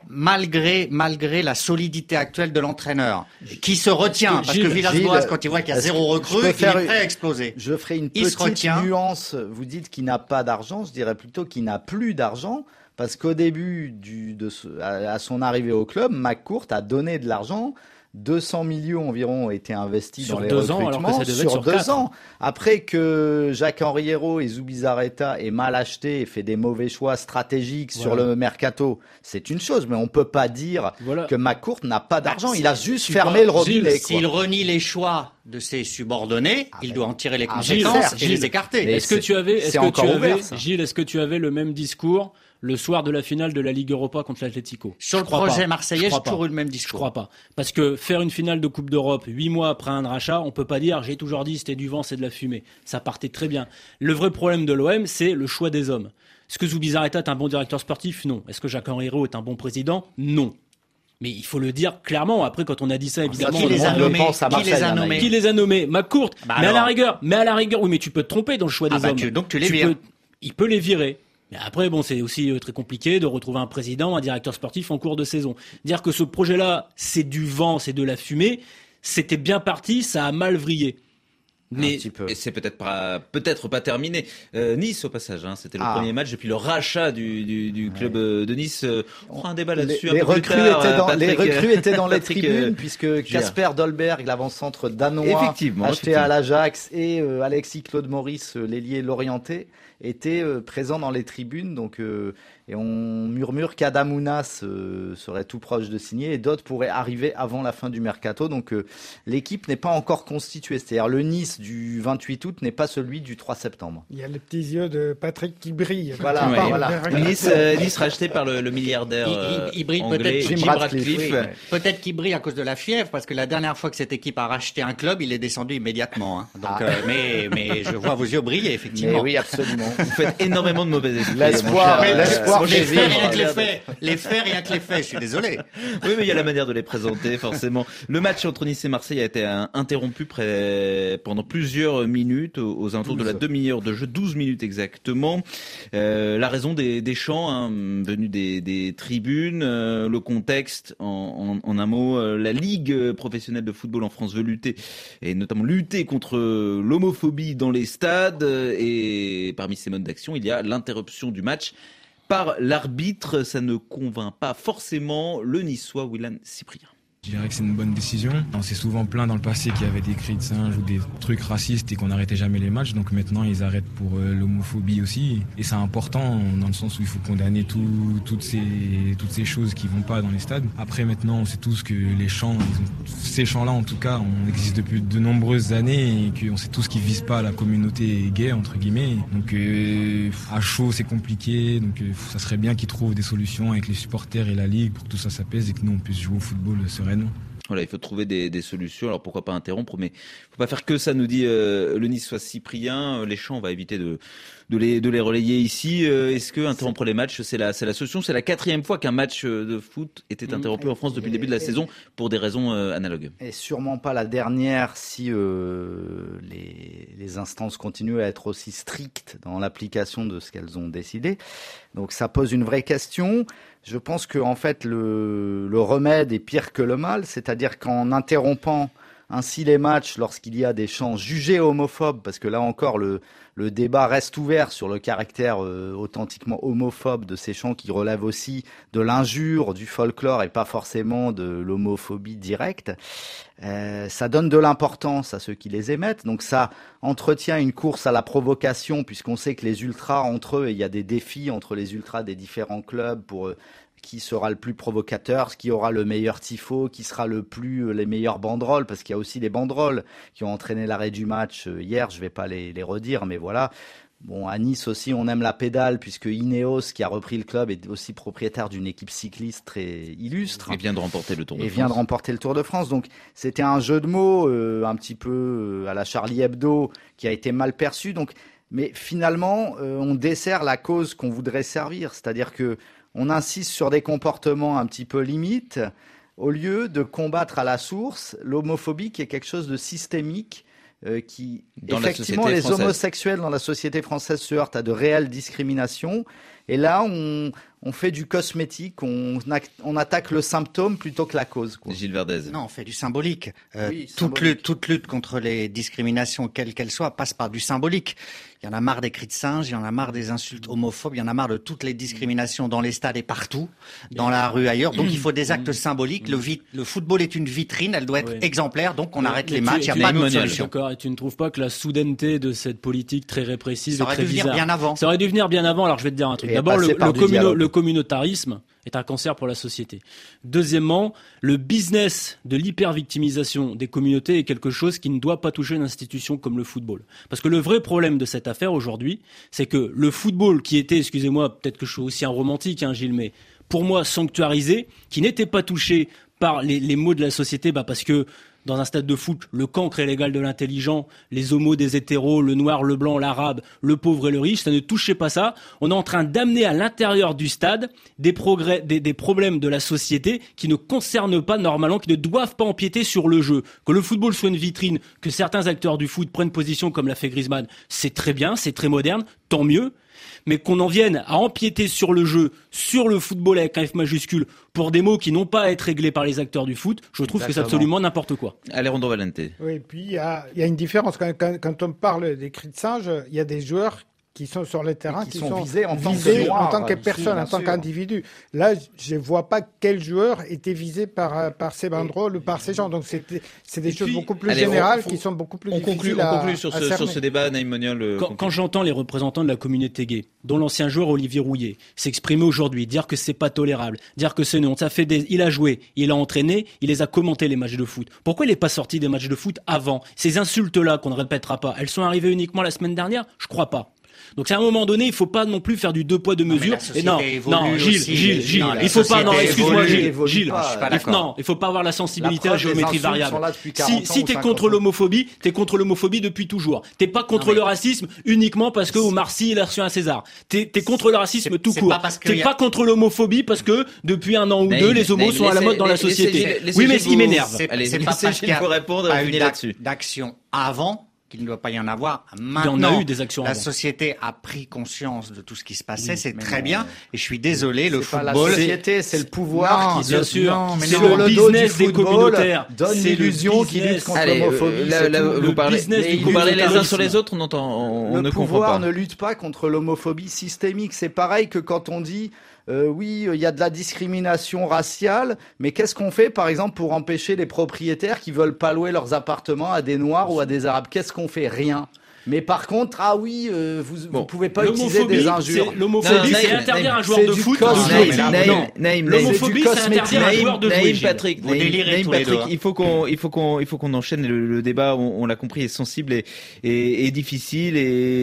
malgré malgré la solidité actuelle de l'entraîneur, qui se retient, parce Gilles, que Villas-Boas, quand il voit qu'il y a zéro recrue, il est prêt à exploser. Je ferai une il petite nuance. Vous dites qu'il n'a pas d'argent, je dirais plutôt qu'il n'a plus d'argent. Parce qu'au début, du, de ce, à, à son arrivée au club, McCourt a donné de l'argent. deux cents millions environ ont été investis sur dans les deux recrutements. Ans, alors que ça devait sur, être sur deux quatre. ans. Après que Jacques-Henri Hérault et Zubizarreta aient mal acheté et fait des mauvais choix stratégiques voilà. sur le mercato, c'est une chose. Mais on peut pas dire voilà. que McCourt n'a pas d'argent. Bah, il a juste fermé vois, le robinet. S'il renie les choix de ses subordonnés, ah, il doit en tirer les ah, conséquences Gilles, et les écarter. Est-ce que tu avais, est-ce que tu avais, ouvert, Gilles, est-ce que tu avais le même discours le soir de la finale de la Ligue Europa contre l'Atlético? Sur le projet marseillais, j'ai toujours eu le même discours. Je crois pas. Parce que faire une finale de Coupe d'Europe huit mois après un rachat, on peut pas dire j'ai toujours dit c'était du vent, c'est de la fumée. Ça partait très bien. Le vrai problème de l'O M, c'est le choix des hommes. Est-ce que Zubizarreta est un bon directeur sportif? Non. Est-ce que Jacques-Henri Hérault est un bon président? Non. Mais il faut le dire clairement. Après, quand on a dit ça, évidemment, qui, on les a, nommés, pense à qui les a nommés Qui les a nommés? McCourt. Bah mais alors. à la rigueur, mais à la rigueur, oui, mais tu peux te tromper dans le choix ah des bah hommes. Tu, donc tu les tu vires. Peux, il peut les virer. Mais après, bon, c'est aussi très compliqué de retrouver un président, un directeur sportif en cours de saison. Dire que ce projet-là, c'est du vent, c'est de la fumée, c'était bien parti, ça a mal vrillé. Mais et c'est peut-être pas, peut-être pas terminé. Euh, Nice au passage, hein, c'était le ah. premier match depuis le rachat du, du, du club ouais. de Nice. On fera un débat là-dessus. Les, un peu recrues, plus tard, étaient dans, Patrick, les recrues étaient dans les Patrick, tribunes euh, puisque Casper Dolberg, l'avant-centre danois, effectivement, acheté effectivement. à l'Ajax, et euh, Alexis Claude Maurice, euh, l'ailier lorientais, étaient euh, présents dans les tribunes. Donc, euh, et on murmure qu'Adamounas euh, serait tout proche de signer et d'autres pourraient arriver avant la fin du mercato. Donc euh, l'équipe n'est pas encore constituée. C'est-à-dire le Nice du vingt-huit août n'est pas celui du trois septembre. Il y a les petits yeux de Patrick qui brillent. Voilà, ouais, voilà. Nice, euh, Nice racheté par le, le milliardaire euh, il, il, il brille anglais peut-être, Jim, Jim Ratcliffe. Ratcliffe. Oui. Peut-être qu'il brille à cause de la fièvre, parce que la dernière fois que cette équipe a racheté un club, il est descendu immédiatement. Hein. Donc, ah. euh, mais, mais je vois vos yeux briller, effectivement. Mais oui, absolument. Vous faites énormément de mauvais esprits. L'espoir, l'espoir voir les faits, rien que les faits. Les faits, rien que les faits, je suis désolé. Oui, mais il y a la manière de les présenter, forcément. Le match entre Nice et Marseille a été interrompu près, pendant plusieurs minutes, aux alentours de la demi-heure de jeu, douze minutes exactement. Euh, la raison des, des chants, hein, venus des, des tribunes, euh, le contexte, en, en, en un mot, euh, la Ligue professionnelle de football en France veut lutter, et notamment lutter contre l'homophobie dans les stades, et parmi ces modes d'action, il y a l'interruption du match par l'arbitre. Ça ne convainc pas forcément le Niçois Willan Cyprien. Je dirais que c'est une bonne décision. On s'est souvent plaint dans le passé qu'il y avait des cris de singe ou des trucs racistes et qu'on n'arrêtait jamais les matchs. Donc maintenant, ils arrêtent pour euh, l'homophobie aussi. Et c'est important dans le sens où il faut condamner tout, toutes, ces, toutes ces choses qui vont pas dans les stades. Après, maintenant, on sait tous que les chants, ils ont, ces chants-là, en tout cas, on existe depuis de nombreuses années et qu'on sait tous qu'ils visent pas la communauté gay, entre guillemets. Donc euh, à chaud, c'est compliqué. Donc euh, ça serait bien qu'ils trouvent des solutions avec les supporters et la Ligue pour que tout ça s'apaise et que nous, on puisse jouer au football sereinement. Voilà, il faut trouver des, des solutions. Alors pourquoi pas interrompre, mais faut pas faire que ça, nous dit euh, le Niçois Cyprien. Les chants, on va éviter de, de, les, de les relayer ici. Euh, est-ce que interrompre les matchs, c'est la, c'est la solution ? C'est la quatrième fois qu'un match de foot était interrompu en France depuis le début de la saison pour des raisons euh, analogues. Et sûrement pas la dernière si euh, les, les instances continuent à être aussi strictes dans l'application de ce qu'elles ont décidé. Donc ça pose une vraie question. Je pense que en fait le, le remède est pire que le mal, c'est-à-dire qu'en interrompant ainsi les matchs lorsqu'il y a des chants jugés homophobes, parce que là encore le, le débat reste ouvert sur le caractère euh, authentiquement homophobe de ces chants qui relèvent aussi de l'injure, du folklore et pas forcément de l'homophobie directe. Euh, ça donne de l'importance à ceux qui les émettent, donc ça entretient une course à la provocation puisqu'on sait que les ultras entre eux, et il y a des défis entre les ultras des différents clubs pour euh, qui sera le plus provocateur, qui aura le meilleur tifo, qui sera le plus les meilleures banderoles, parce qu'il y a aussi les banderoles qui ont entraîné l'arrêt du match hier, je vais pas les, les redire, mais voilà. Bon, à Nice aussi, on aime la pédale, puisque Ineos, qui a repris le club, est aussi propriétaire d'une équipe cycliste très illustre. Et vient de remporter le Tour de et France. Et vient de remporter le Tour de France. Donc, c'était un jeu de mots, euh, un petit peu euh, à la Charlie Hebdo, qui a été mal perçu. Donc, mais finalement, euh, on dessert la cause qu'on voudrait servir. C'est-à-dire que on insiste sur des comportements un petit peu limites, au lieu de combattre à la source l'homophobie qui est quelque chose de systémique, euh, qui, dans effectivement, les française. homosexuels dans la société française se heurtent à de réelles discriminations. Et là, on, on fait du cosmétique, on, on attaque le symptôme plutôt que la cause. Quoi. Gilles Verdez. Non, on fait du symbolique. Euh, oui, toute, symbolique. Lutte, toute lutte contre les discriminations, quelles qu'elles soient, passe par du symbolique. Il y en a marre des cris de singe, il y en a marre des insultes homophobes, il y en a marre de toutes les discriminations dans les stades et partout, dans la rue, ailleurs. Donc il faut des actes symboliques. Le, vit, le football est une vitrine, elle doit être oui. exemplaire, donc on oui, arrête les tu, matchs, il n'y a pas d'autre solution. D'accord, et tu ne trouves pas que la soudaineté de cette politique très répressive ça est très aurait dû venir bien avant. Ça aurait dû venir bien avant, alors je vais te dire un truc. Et D'abord, le, le, communo, le communautarisme est un cancer pour la société. Deuxièmement, le business de l'hyper-victimisation des communautés est quelque chose qui ne doit pas toucher une institution comme le football. Parce que le vrai problème de cette affaire aujourd'hui, c'est que le football qui était, excusez-moi, peut-être que je suis aussi un romantique, hein, Gilles, mais pour moi sanctuarisé, qui n'était pas touché par les, les maux de la société, bah parce que dans un stade de foot, le cancre est l'égal de l'intelligent, les homos des hétéros, le noir, le blanc, l'arabe, le pauvre et le riche, ça ne touchait pas ça. On est en train d'amener à l'intérieur du stade des progrès, des, des problèmes de la société qui ne concernent pas normalement, qui ne doivent pas empiéter sur le jeu. Que le football soit une vitrine, que certains acteurs du foot prennent position comme l'a fait Griezmann, c'est très bien, c'est très moderne, tant mieux. Mais qu'on en vienne à empiéter sur le jeu, sur le football avec un F majuscule, pour des mots qui n'ont pas à être réglés par les acteurs du foot, je trouve Exactement. que c'est absolument n'importe quoi. Alejandro Valente. Oui, puis il y a, y a une différence. Quand, quand, quand on parle des cris de singe, il y a des joueurs qui sont sur le terrain, qui, qui sont, sont visés, en, visés tant, que en tant que personne, en tant qu'individu. Là, je ne vois pas quel joueur était visé par, par ces banderoles ou par ces gens. Donc, c'est, c'est des et choses puis, beaucoup plus allez, générales on, faut, qui sont beaucoup plus on difficiles conclut, à, on conclut sur, ce, sur ce débat, Naïm Monial. Quand, quand j'entends les représentants de la communauté gay, dont l'ancien joueur Olivier Rouillet, s'exprimer aujourd'hui, dire que c'est pas tolérable, dire que c'est non, ça fait des, il a joué, il a entraîné, il les a commentés les matchs de foot. Pourquoi il n'est pas sorti des matchs de foot avant ? Ces insultes-là qu'on ne répétera pas, elles sont arrivées uniquement la semaine dernière ? Je crois pas. Donc à un moment donné, il faut pas non plus faire du deux poids deux mesures. Non, et non, non, Gilles, aussi, Gilles, Gilles, non, il faut pas, non, excuse-moi, Gilles, Gilles, pas, il, non, il faut pas avoir la sensibilité à la géométrie variable. Si, si t'es contre ans. l'homophobie, t'es contre l'homophobie depuis toujours. T'es pas contre non, le racisme uniquement parce que Omar Sy il a reçu un César. T'es, t'es contre le racisme tout court. Pas t'es pas a... contre l'homophobie parce que depuis un an ou deux, les homos sont à la mode dans la société. Oui, mais il m'énerve. Allez, c'est pas parce qu'il faut répondre à une là-dessus. D'action avant. Qu'il ne doit pas y en avoir maintenant. Il y en a eu des actions la avant. société a pris conscience de tout ce qui se passait, oui, c'est très non, bien. Et je suis désolé, le c'est football. Pas la société, c'est le pouvoir non, qui bien se, sûr. Non, mais c'est non, le, le business des communautaires. Donne l'illusion qui lutte contre Allez, l'homophobie. Là, là, vous le parlez, vous parlez les uns sur les autres, on entend, on, on ne comprend pas. Le pouvoir ne lutte pas contre l'homophobie systémique. C'est pareil que quand on dit. Euh, oui, il y a de la discrimination raciale, mais qu'est-ce qu'on fait, par exemple, pour empêcher les propriétaires qui veulent pas louer leurs appartements à des Noirs ou à des Arabes? Qu'est-ce qu'on fait? Rien. Mais par contre, ah oui, euh, vous ne bon. pouvez pas utiliser des injures. L'homophobie, c'est interdire un joueur de foot. L'homophobie, c'est interdire un joueur de foot. Patrick, Naïm, Patrick, il faut qu'on, il faut qu'on, il faut qu'on enchaîne. Le, le débat, on, on l'a compris, est sensible et, et, et difficile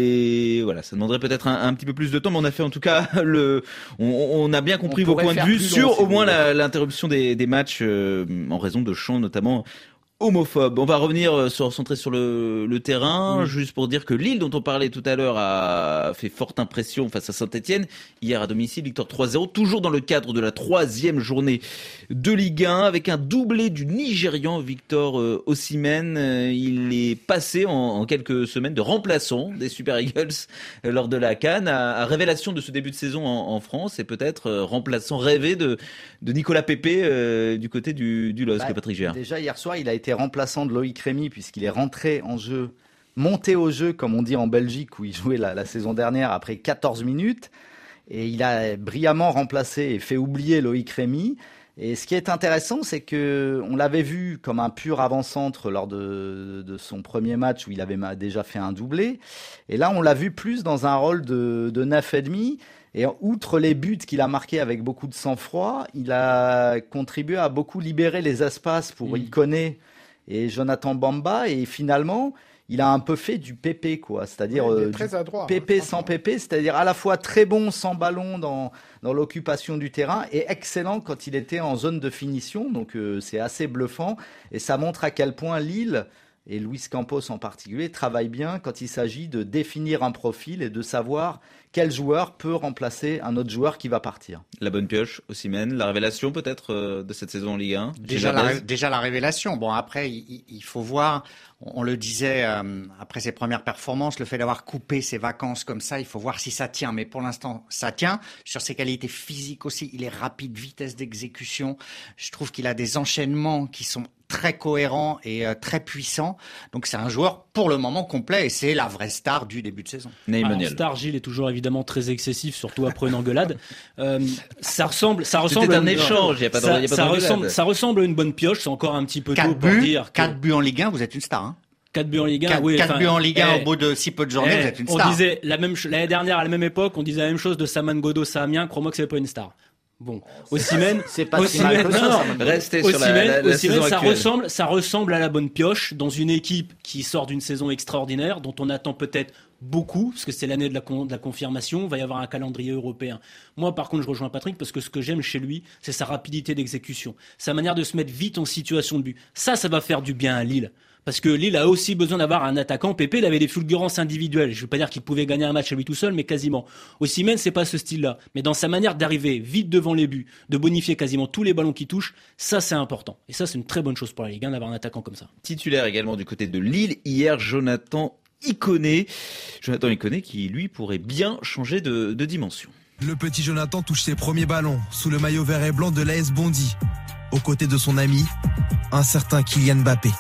et voilà, ça demanderait peut-être un, un petit peu plus de temps, mais on a fait en tout cas le, on, on a bien compris vos points de vue sur au moins la, l'interruption des, des matchs euh, en raison de chants notamment. Homophobe. On va revenir se recentrer sur le, le terrain, mmh. juste pour dire que Lille, dont on parlait tout à l'heure, a fait forte impression face à Saint-Etienne. Hier à domicile, victoire trois zéro, toujours dans le cadre de la troisième journée de Ligue un, avec un doublé du Nigérian Victor euh, Osimhen. Euh, il est passé en, en quelques semaines de remplaçant des Super Eagles euh, lors de la CAN, à, à révélation de ce début de saison en, en France, et peut-être euh, remplaçant rêvé de, de Nicolas Pepe euh, du côté du, du L O S C, bah, Patrick Gérard. Déjà hier soir, il a été remplaçant de Loïc Rémy puisqu'il est rentré en jeu, monté au jeu comme on dit en Belgique où il jouait la, la saison dernière après quatorze minutes et il a brillamment remplacé et fait oublier Loïc Rémy. Et ce qui est intéressant, c'est que on l'avait vu comme un pur avant-centre lors de, de son premier match où il avait déjà fait un doublé. Et là, on l'a vu plus dans un rôle de, de neuf et demi. Et outre les buts qu'il a marqués avec beaucoup de sang-froid, il a contribué à beaucoup libérer les espaces pour mmh. Ikoné et Jonathan Bamba. Et finalement, il a un peu fait du Pépé, quoi. C'est-à-dire ouais, euh, très adroit, Pépé hein, sans Pépé, c'est-à-dire à la fois très bon sans ballon dans, dans l'occupation du terrain et excellent quand il était en zone de finition. Donc euh, c'est assez bluffant et ça montre à quel point Lille, et Luis Campos en particulier, travaille bien quand il s'agit de définir un profil et de savoir quel joueur peut remplacer un autre joueur qui va partir. La bonne pioche, Osimhen, la révélation peut-être euh, de cette saison en Ligue un. Déjà la, déjà la révélation. Bon, après, il, il faut voir, on le disait euh, après ses premières performances, le fait d'avoir coupé ses vacances comme ça, il faut voir si ça tient. Mais pour l'instant, ça tient. Sur ses qualités physiques aussi, il est rapide, vitesse d'exécution. Je trouve qu'il a des enchaînements qui sont très cohérent et euh, très puissant. Donc c'est un joueur pour le moment complet et c'est la vraie star du début de saison. Alors, star, Gilles est toujours évidemment très excessif, surtout après une engueulade. Euh, ça ressemble, ça ressemble à un échange. Il y a pas de, ça, y a pas ça de ressemble, ça ressemble à une bonne pioche. C'est encore un petit peu tôt pour dire. quatre buts en Ligue un, vous êtes une star. Hein. quatre buts en Ligue un, oui. quatre buts en Ligue un eh, au bout de si peu de journées, eh, vous êtes une star. On disait la même l'année dernière à la même époque, on disait la même chose de Saman Ghoddos à Amiens. Crois-moi que c'est pas une star. Bon, Osimhen, c'est pas Osimhen, non, non, restez sur la, la, la saison ça actuelle. ressemble, ça ressemble à la bonne pioche dans une équipe qui sort d'une saison extraordinaire, dont on attend peut-être beaucoup, parce que c'est l'année de la, con, de la confirmation, il va y avoir un calendrier européen. Moi, par contre, je rejoins Patrick, parce que ce que j'aime chez lui, c'est sa rapidité d'exécution, sa manière de se mettre vite en situation de but. Ça, ça va faire du bien à Lille. Parce que Lille a aussi besoin d'avoir un attaquant. Pépé, il avait des fulgurances individuelles. Je ne veux pas dire qu'il pouvait gagner un match à lui tout seul, mais quasiment. Osimhen, c'est pas ce style-là. Mais dans sa manière d'arriver vite devant les buts, de bonifier quasiment tous les ballons qu'il touche, ça, c'est important. Et ça, c'est une très bonne chose pour la Ligue un d'avoir un attaquant comme ça. Titulaire également du côté de Lille. Hier, Jonathan Ikoné. Jonathan Ikoné qui, lui, pourrait bien changer de, de dimension. Le petit Jonathan touche ses premiers ballons sous le maillot vert et blanc de l'A S Bondy. Aux côtés de son ami, un certain Kylian Mbappé.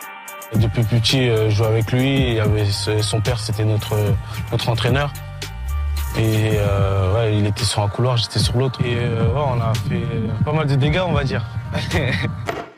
Depuis petit, je jouais avec lui. Il y avait son père, c'était notre, notre entraîneur. Et euh, ouais, il était sur un couloir, j'étais sur l'autre. Et euh, ouais, on a fait pas mal de dégâts, on va dire.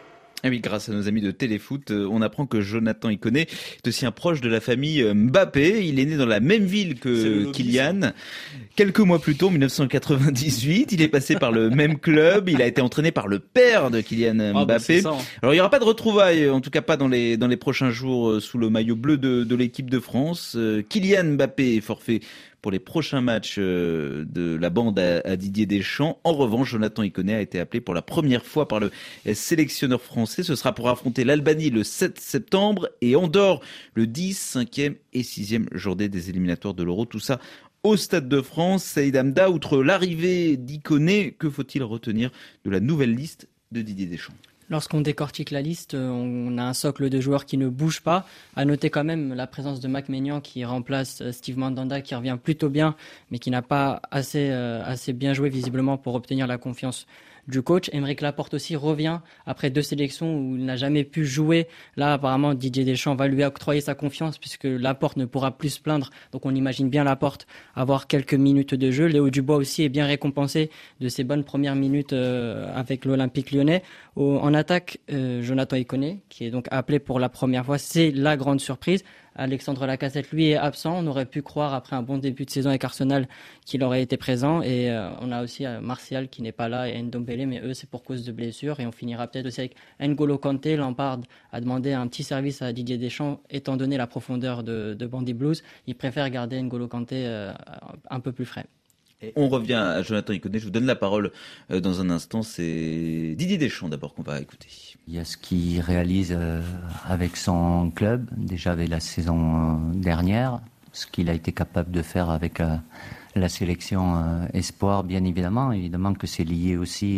Ah oui, grâce à nos amis de Téléfoot, on apprend que Jonathan Iconé est aussi un proche de la famille Mbappé. Il est né dans la même ville que Kylian. Quelques mois plus tôt, en dix-neuf cent quatre-vingt-dix-huit, il est passé par le même club. Il a été entraîné par le père de Kylian Mbappé. Ah bah c'est ça, hein. Alors il n'y aura pas de retrouvailles, en tout cas pas dans les dans les prochains jours sous le maillot bleu de, de l'équipe de France. Kylian Mbappé est forfait pour les prochains matchs de la bande à Didier Deschamps. En revanche, Jonathan Iconé a été appelé pour la première fois par le sélectionneur français. Ce sera pour affronter l'Albanie le sept septembre et Andorre le dix, cinquième et sixième journée des éliminatoires de l'Euro. Tout ça au Stade de France. Saïd Hamda, outre l'arrivée d'Iconé, que faut-il retenir de la nouvelle liste de Didier Deschamps ? Lorsqu'on décortique la liste, on a un socle de joueurs qui ne bouge pas. À noter quand même la présence de Mac Maignan qui remplace Steve Mandanda, qui revient plutôt bien, mais qui n'a pas assez, euh, assez bien joué visiblement pour obtenir la confiance du coach. Aymeric Laporte aussi revient après deux sélections où il n'a jamais pu jouer. Là, apparemment, Didier Deschamps va lui octroyer sa confiance puisque Laporte ne pourra plus se plaindre. Donc on imagine bien Laporte avoir quelques minutes de jeu. Léo Dubois aussi est bien récompensé de ses bonnes premières minutes euh, avec l'Olympique Lyonnais. Au, en attaque, euh, Jonathan Iconé, qui est donc appelé pour la première fois. C'est la grande surprise. Alexandre Lacazette, lui, est absent. On aurait pu croire, après un bon début de saison avec Arsenal, qu'il aurait été présent. Et euh, on a aussi euh, Martial qui n'est pas là et Ndombele, mais eux, c'est pour cause de blessure. Et on finira peut-être aussi avec N'Golo Kanté. Lampard a demandé un petit service à Didier Deschamps, étant donné la profondeur de, de Bandy Blues. Il préfère garder N'Golo Kanté euh, un peu plus frais. On revient à Jonathan Iconé. Je vous donne la parole dans un instant. C'est Didier Deschamps d'abord qu'on va écouter. Il y a ce qu'il réalise avec son club, déjà avec la saison dernière, ce qu'il a été capable de faire avec la sélection espoir, bien évidemment. Évidemment que c'est lié aussi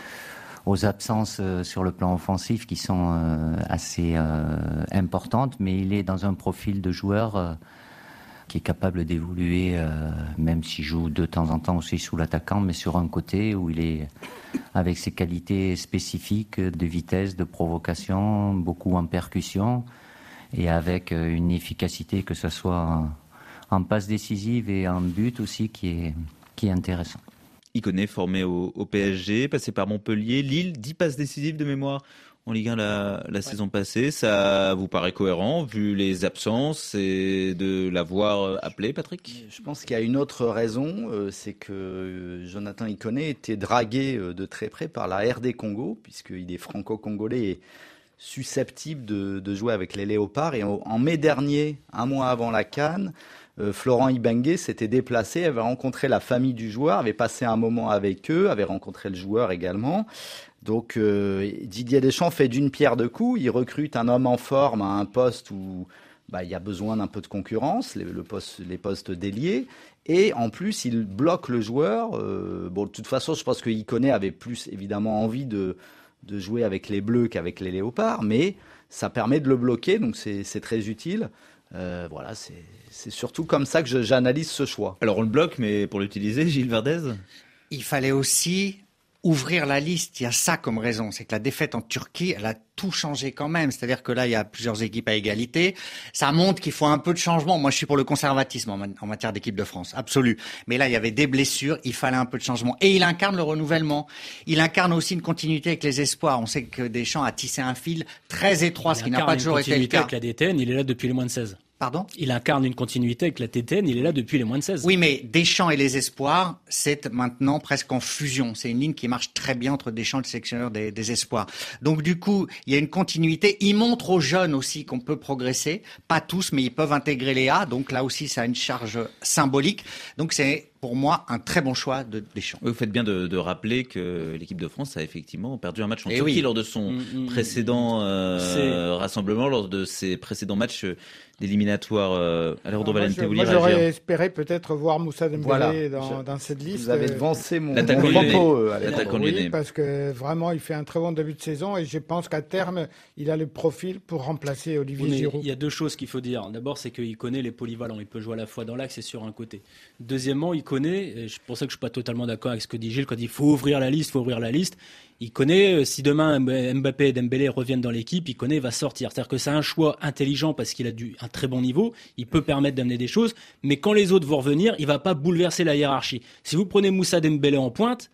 aux absences sur le plan offensif qui sont assez importantes, mais il est dans un profil de joueur qui est capable d'évoluer, euh, même s'il joue de temps en temps aussi sous l'attaquant, mais sur un côté où il est avec ses qualités spécifiques de vitesse, de provocation, beaucoup en percussion, et avec une efficacité, que ce soit en passe décisive et en but aussi, qui est, qui est intéressant. Iconé, formé au, au P S G, passé par Montpellier, Lille, dix passes décisives de mémoire en Ligue un la, la ouais. saison passée. Ça vous paraît cohérent vu les absences et de l'avoir appelé, Patrick ? Je pense qu'il y a une autre raison, euh, c'est que Jonathan Iconé était dragué euh, de très près par la R D Congo, puisqu'il est franco-congolais et susceptible de, de jouer avec les Léopards. Et en, en mai dernier, un mois avant la CAN, euh, Florent Ibenge s'était déplacé, avait rencontré la famille du joueur, avait passé un moment avec eux, avait rencontré le joueur également. Donc euh, Didier Deschamps fait d'une pierre deux coups, il recrute un homme en forme à un poste où bah, il y a besoin d'un peu de concurrence, les, le poste, les postes d'ailier, et en plus il bloque le joueur. Euh, bon, de toute façon, je pense que Iconé avait plus évidemment envie de, de jouer avec les Bleus qu'avec les Léopards, mais ça permet de le bloquer, donc c'est, c'est très utile. Euh, voilà, c'est, c'est surtout comme ça que je, j'analyse ce choix. Alors on le bloque, mais pour l'utiliser, Gilles Verdez ? Il fallait aussi ouvrir la liste. Il y a ça comme raison, c'est que la défaite en Turquie, elle a tout changé quand même. C'est-à-dire que là, il y a plusieurs équipes à égalité. Ça montre qu'il faut un peu de changement. Moi, je suis pour le conservatisme en, en matière d'équipe de France, absolu. Mais là, il y avait des blessures, il fallait un peu de changement. Et il incarne le renouvellement. Il incarne aussi une continuité avec les espoirs. On sait que Deschamps a tissé un fil très étroit, il ce qui n'a pas toujours été le cas. Avec la D T N, il est là depuis les moins de seize. Pardon ? Il incarne une continuité avec la T T N, il est là depuis les moins de seize. Oui, mais Deschamps et les espoirs, c'est maintenant presque en fusion. C'est une ligne qui marche très bien entre Deschamps et le sélectionneur des, des espoirs. Donc du coup, il y a une continuité. Il montre aux jeunes aussi qu'on peut progresser. Pas tous, mais ils peuvent intégrer les A. Donc là aussi, ça a une charge symbolique. Donc c'est pour moi un très bon choix de Deschamps. Vous faites bien de, de rappeler que l'équipe de France a effectivement perdu un match en Et Turquie oui. lors de son mmh, précédent euh, rassemblement, lors de ses précédents matchs d'éliminatoire. Euh, alors, moi, Valente, je, vous moi réagir. j'aurais espéré peut-être voir Moussa Dembélé voilà. dans, je, dans cette liste. Vous avez devancé mon, l'attaquant mon propos. Euh, l'attaquant oui, lyonnais. Parce que vraiment, il fait un très bon début de saison et je pense qu'à terme, il a le profil pour remplacer Olivier oui, Giroud. Il y a deux choses qu'il faut dire. D'abord, c'est qu'il connaît les polyvalents. Il peut jouer à la fois dans l'axe et sur un côté. Deuxièmement, il connaît, et c'est pour ça que je suis pas totalement d'accord avec ce que dit Gilles, quand il faut ouvrir la liste, faut ouvrir la liste. Il connaît, si demain Mbappé et Dembélé reviennent dans l'équipe, il connaît, il va sortir. C'est-à-dire que c'est un choix intelligent parce qu'il a du, un très bon niveau, il peut permettre d'amener des choses, mais quand les autres vont revenir, il va pas bouleverser la hiérarchie. Si vous prenez Moussa Dembélé en pointe,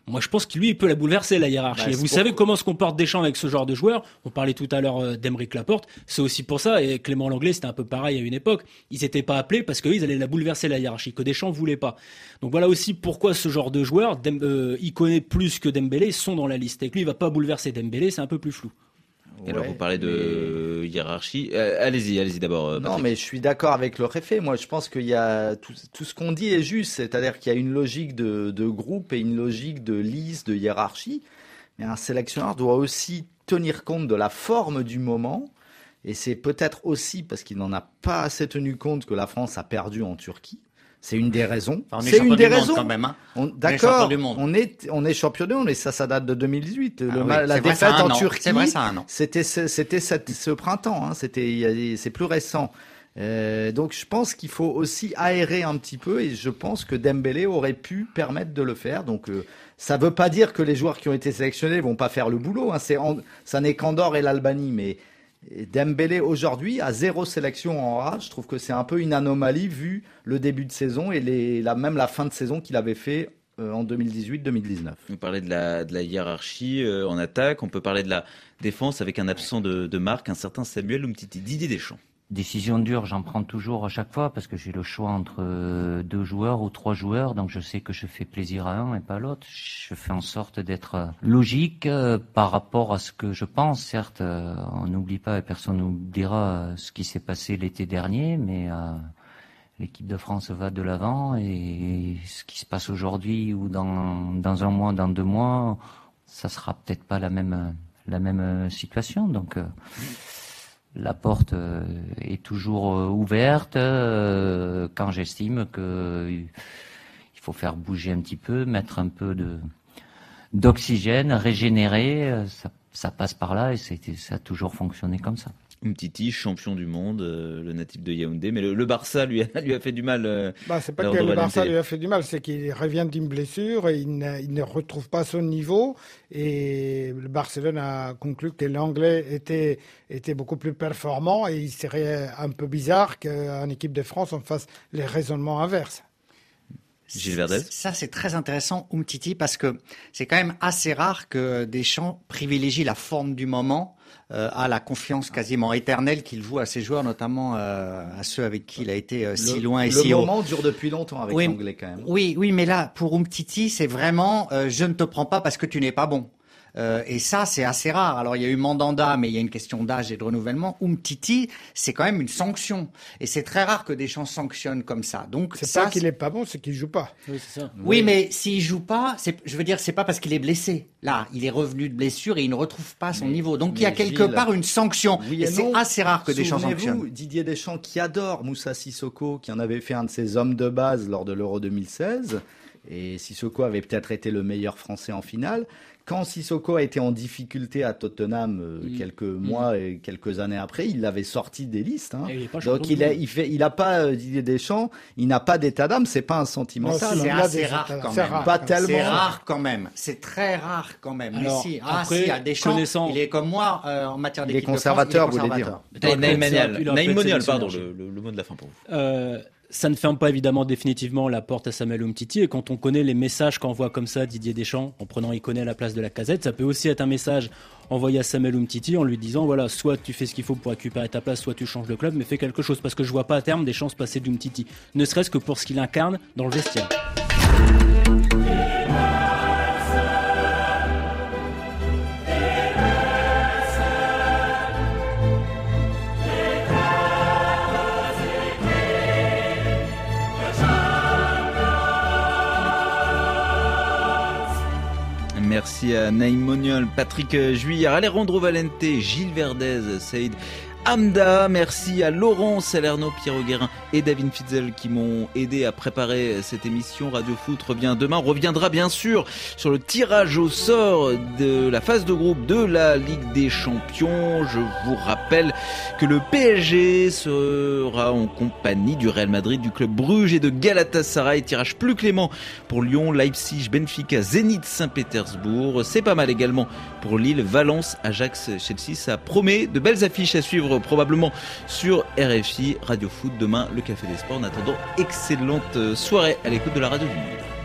Moi, je pense que lui, il peut la bouleverser, la hiérarchie. Bah, et vous pour... savez comment se comporte Deschamps avec ce genre de joueurs. On parlait tout à l'heure d'Aymeric Laporte. C'est aussi pour ça. Et Clément Langlais, c'était un peu pareil à une époque. Ils n'étaient pas appelés parce qu'ils allaient la bouleverser, la hiérarchie, que Deschamps voulait pas. Donc voilà aussi pourquoi ce genre de joueurs, Dem- euh, il connaît plus que Dembélé, sont dans la liste. Et que lui, il va pas bouleverser Dembélé, c'est un peu plus flou. Et Ouais, alors vous parlez de mais... hiérarchie. Euh, allez-y, allez-y d'abord. Patrick. Non, mais je suis d'accord avec le réfé. Moi, je pense qu'il y a tout, tout ce qu'on dit est juste, c'est-à-dire qu'il y a une logique de, de groupe et une logique de liste, de hiérarchie. Mais un sélectionneur doit aussi tenir compte de la forme du moment. Et c'est peut-être aussi parce qu'il n'en a pas assez tenu compte que la France a perdu en Turquie. C'est une des raisons. Enfin, on est c'est une des du monde raisons. Quand même, hein. On, on d'accord. Est du monde. On est, on est champion du monde et ça, ça date de deux mille dix-huit. Ah Le, oui, la défaite en Turquie. C'est vrai, ça a un an. C'était, c'était cette, ce printemps. Hein. C'était, c'est plus récent. Euh, donc, je pense qu'il faut aussi aérer un petit peu et je pense que Dembélé aurait pu permettre de le faire. Donc, euh, ça veut pas dire que les joueurs qui ont été sélectionnés vont pas faire le boulot. Hein. C'est, en, ça n'est qu'Andorre et l'Albanie, mais Dembélé aujourd'hui a zéro sélection en A. Je trouve que c'est un peu une anomalie vu le début de saison et les, la, même la fin de saison qu'il avait fait euh, en deux mille dix-huit deux mille dix-neuf. Vous parlez de la, de la hiérarchie euh, en attaque, on peut parler de la défense avec un absent de, de marque, un certain Samuel Umtiti. Didier Deschamps. Décision dure, j'en prends toujours à chaque fois parce que j'ai le choix entre deux joueurs ou trois joueurs, donc je sais que je fais plaisir à un et pas à l'autre. Je fais en sorte d'être logique euh, par rapport à ce que je pense. Certes, euh, on n'oublie pas et personne n'oubliera ce qui s'est passé l'été dernier, mais euh, l'équipe de France va de l'avant et ce qui se passe aujourd'hui ou dans dans un mois, dans deux mois, ça sera peut-être pas la même la même situation. Donc euh, la porte euh, est toujours euh, ouverte euh, quand j'estime que euh, il faut faire bouger un petit peu, mettre un peu de d'oxygène, régénérer. Euh, ça, ça passe par là et c'était, ça a toujours fonctionné comme ça. Umtiti, champion du monde, euh, le natif de Yaoundé, mais le, le Barça lui a, lui a fait du mal. Euh, bah, c'est pas que le Barça lui a fait du mal, c'est qu'il revient d'une blessure et il ne, il ne retrouve pas son niveau. Et le Barcelone a conclu que l'Anglais était, était beaucoup plus performant et il serait un peu bizarre qu'en équipe de France on fasse les raisonnements inverses. Gilles Verdez. Ça, c'est très intéressant, Umtiti, parce que c'est quand même assez rare que Deschamps privilégie la forme du moment euh, à la confiance quasiment éternelle qu'il voue à ses joueurs, notamment euh, à ceux avec qui il a été euh, si le, loin et le si haut. Le moment dure depuis longtemps avec oui, l'anglais quand même. Oui, oui, mais là, pour Umtiti, c'est vraiment euh, je ne te prends pas parce que tu n'es pas bon. Euh, et ça, c'est assez rare. Alors, il y a eu Mandanda, mais il y a une question d'âge et de renouvellement. Umtiti, c'est quand même une sanction. Et c'est très rare que Deschamps sanctionne comme ça. Donc, c'est ça, pas qu'il est pas bon, c'est qu'il joue pas. Oui, c'est ça. Oui, oui. Mais s'il joue pas, c'est, je veux dire, c'est pas parce qu'il est blessé. Là, il est revenu de blessure et il ne retrouve pas son mais, niveau. Donc, il y a quelque Gilles, part une sanction. Oui et, et c'est non. assez rare que Deschamps sanctionne. Souvenez-vous, Didier Deschamps qui adore Moussa Sissoko, qui en avait fait un de ses hommes de base lors de l'Euro deux mille seize. Et Sissoko avait peut-être été le meilleur Français en finale. Quand Sissoko a été en difficulté à Tottenham euh, mmh. quelques mois mmh. et quelques années après, il l'avait sorti des listes. Hein. Il Donc il a, il fait, il a pas euh, Didier Deschamps, il n'a pas d'état d'âme, c'est pas un sentimental. Non, c'est hein. assez rare quand même. Rare, pas quand tellement. C'est rare quand même. C'est très rare quand même. Alors, mais si, ah après, si, à Deschamps, connaissant... il est comme moi euh, en matière d'équipe il est conservateur, de France, vous voulez dire. Naïm Monial, pardon, le, le, le mot de la fin pour vous. Euh, Ça ne ferme pas évidemment définitivement la porte à Samuel Umtiti et quand on connaît les messages qu'envoie comme ça Didier Deschamps en prenant Iconé à la place de la Casette, ça peut aussi être un message envoyé à Samuel Umtiti en lui disant voilà, soit tu fais ce qu'il faut pour récupérer ta place, soit tu changes de club, mais fais quelque chose parce que je vois pas à terme des chances passer d'Umtiti, ne serait-ce que pour ce qu'il incarne dans le vestiaire. Merci à Naïm Monial, Patrick Juillard, Alejandro Valente, Gilles Verdez, Saïd Hamda. Merci à Laurent Salerno, Pierre Guérin et David Fitzel qui m'ont aidé à préparer cette émission. Radio Foot revient demain. On reviendra bien sûr sur le tirage au sort de la phase de groupe de la Ligue des Champions. Je vous rappelle que le P S G sera en compagnie du Real Madrid, du club Bruges et de Galatasaray. Tirage plus clément pour Lyon, Leipzig, Benfica, Zénith Saint-Pétersbourg. C'est pas mal également pour Lille, Valence, Ajax, Chelsea. Ça promet de belles affiches à suivre probablement sur R F I. Radio Foot demain, le Café des Sports. En attendant, excellente soirée à l'écoute de la radio du Monde.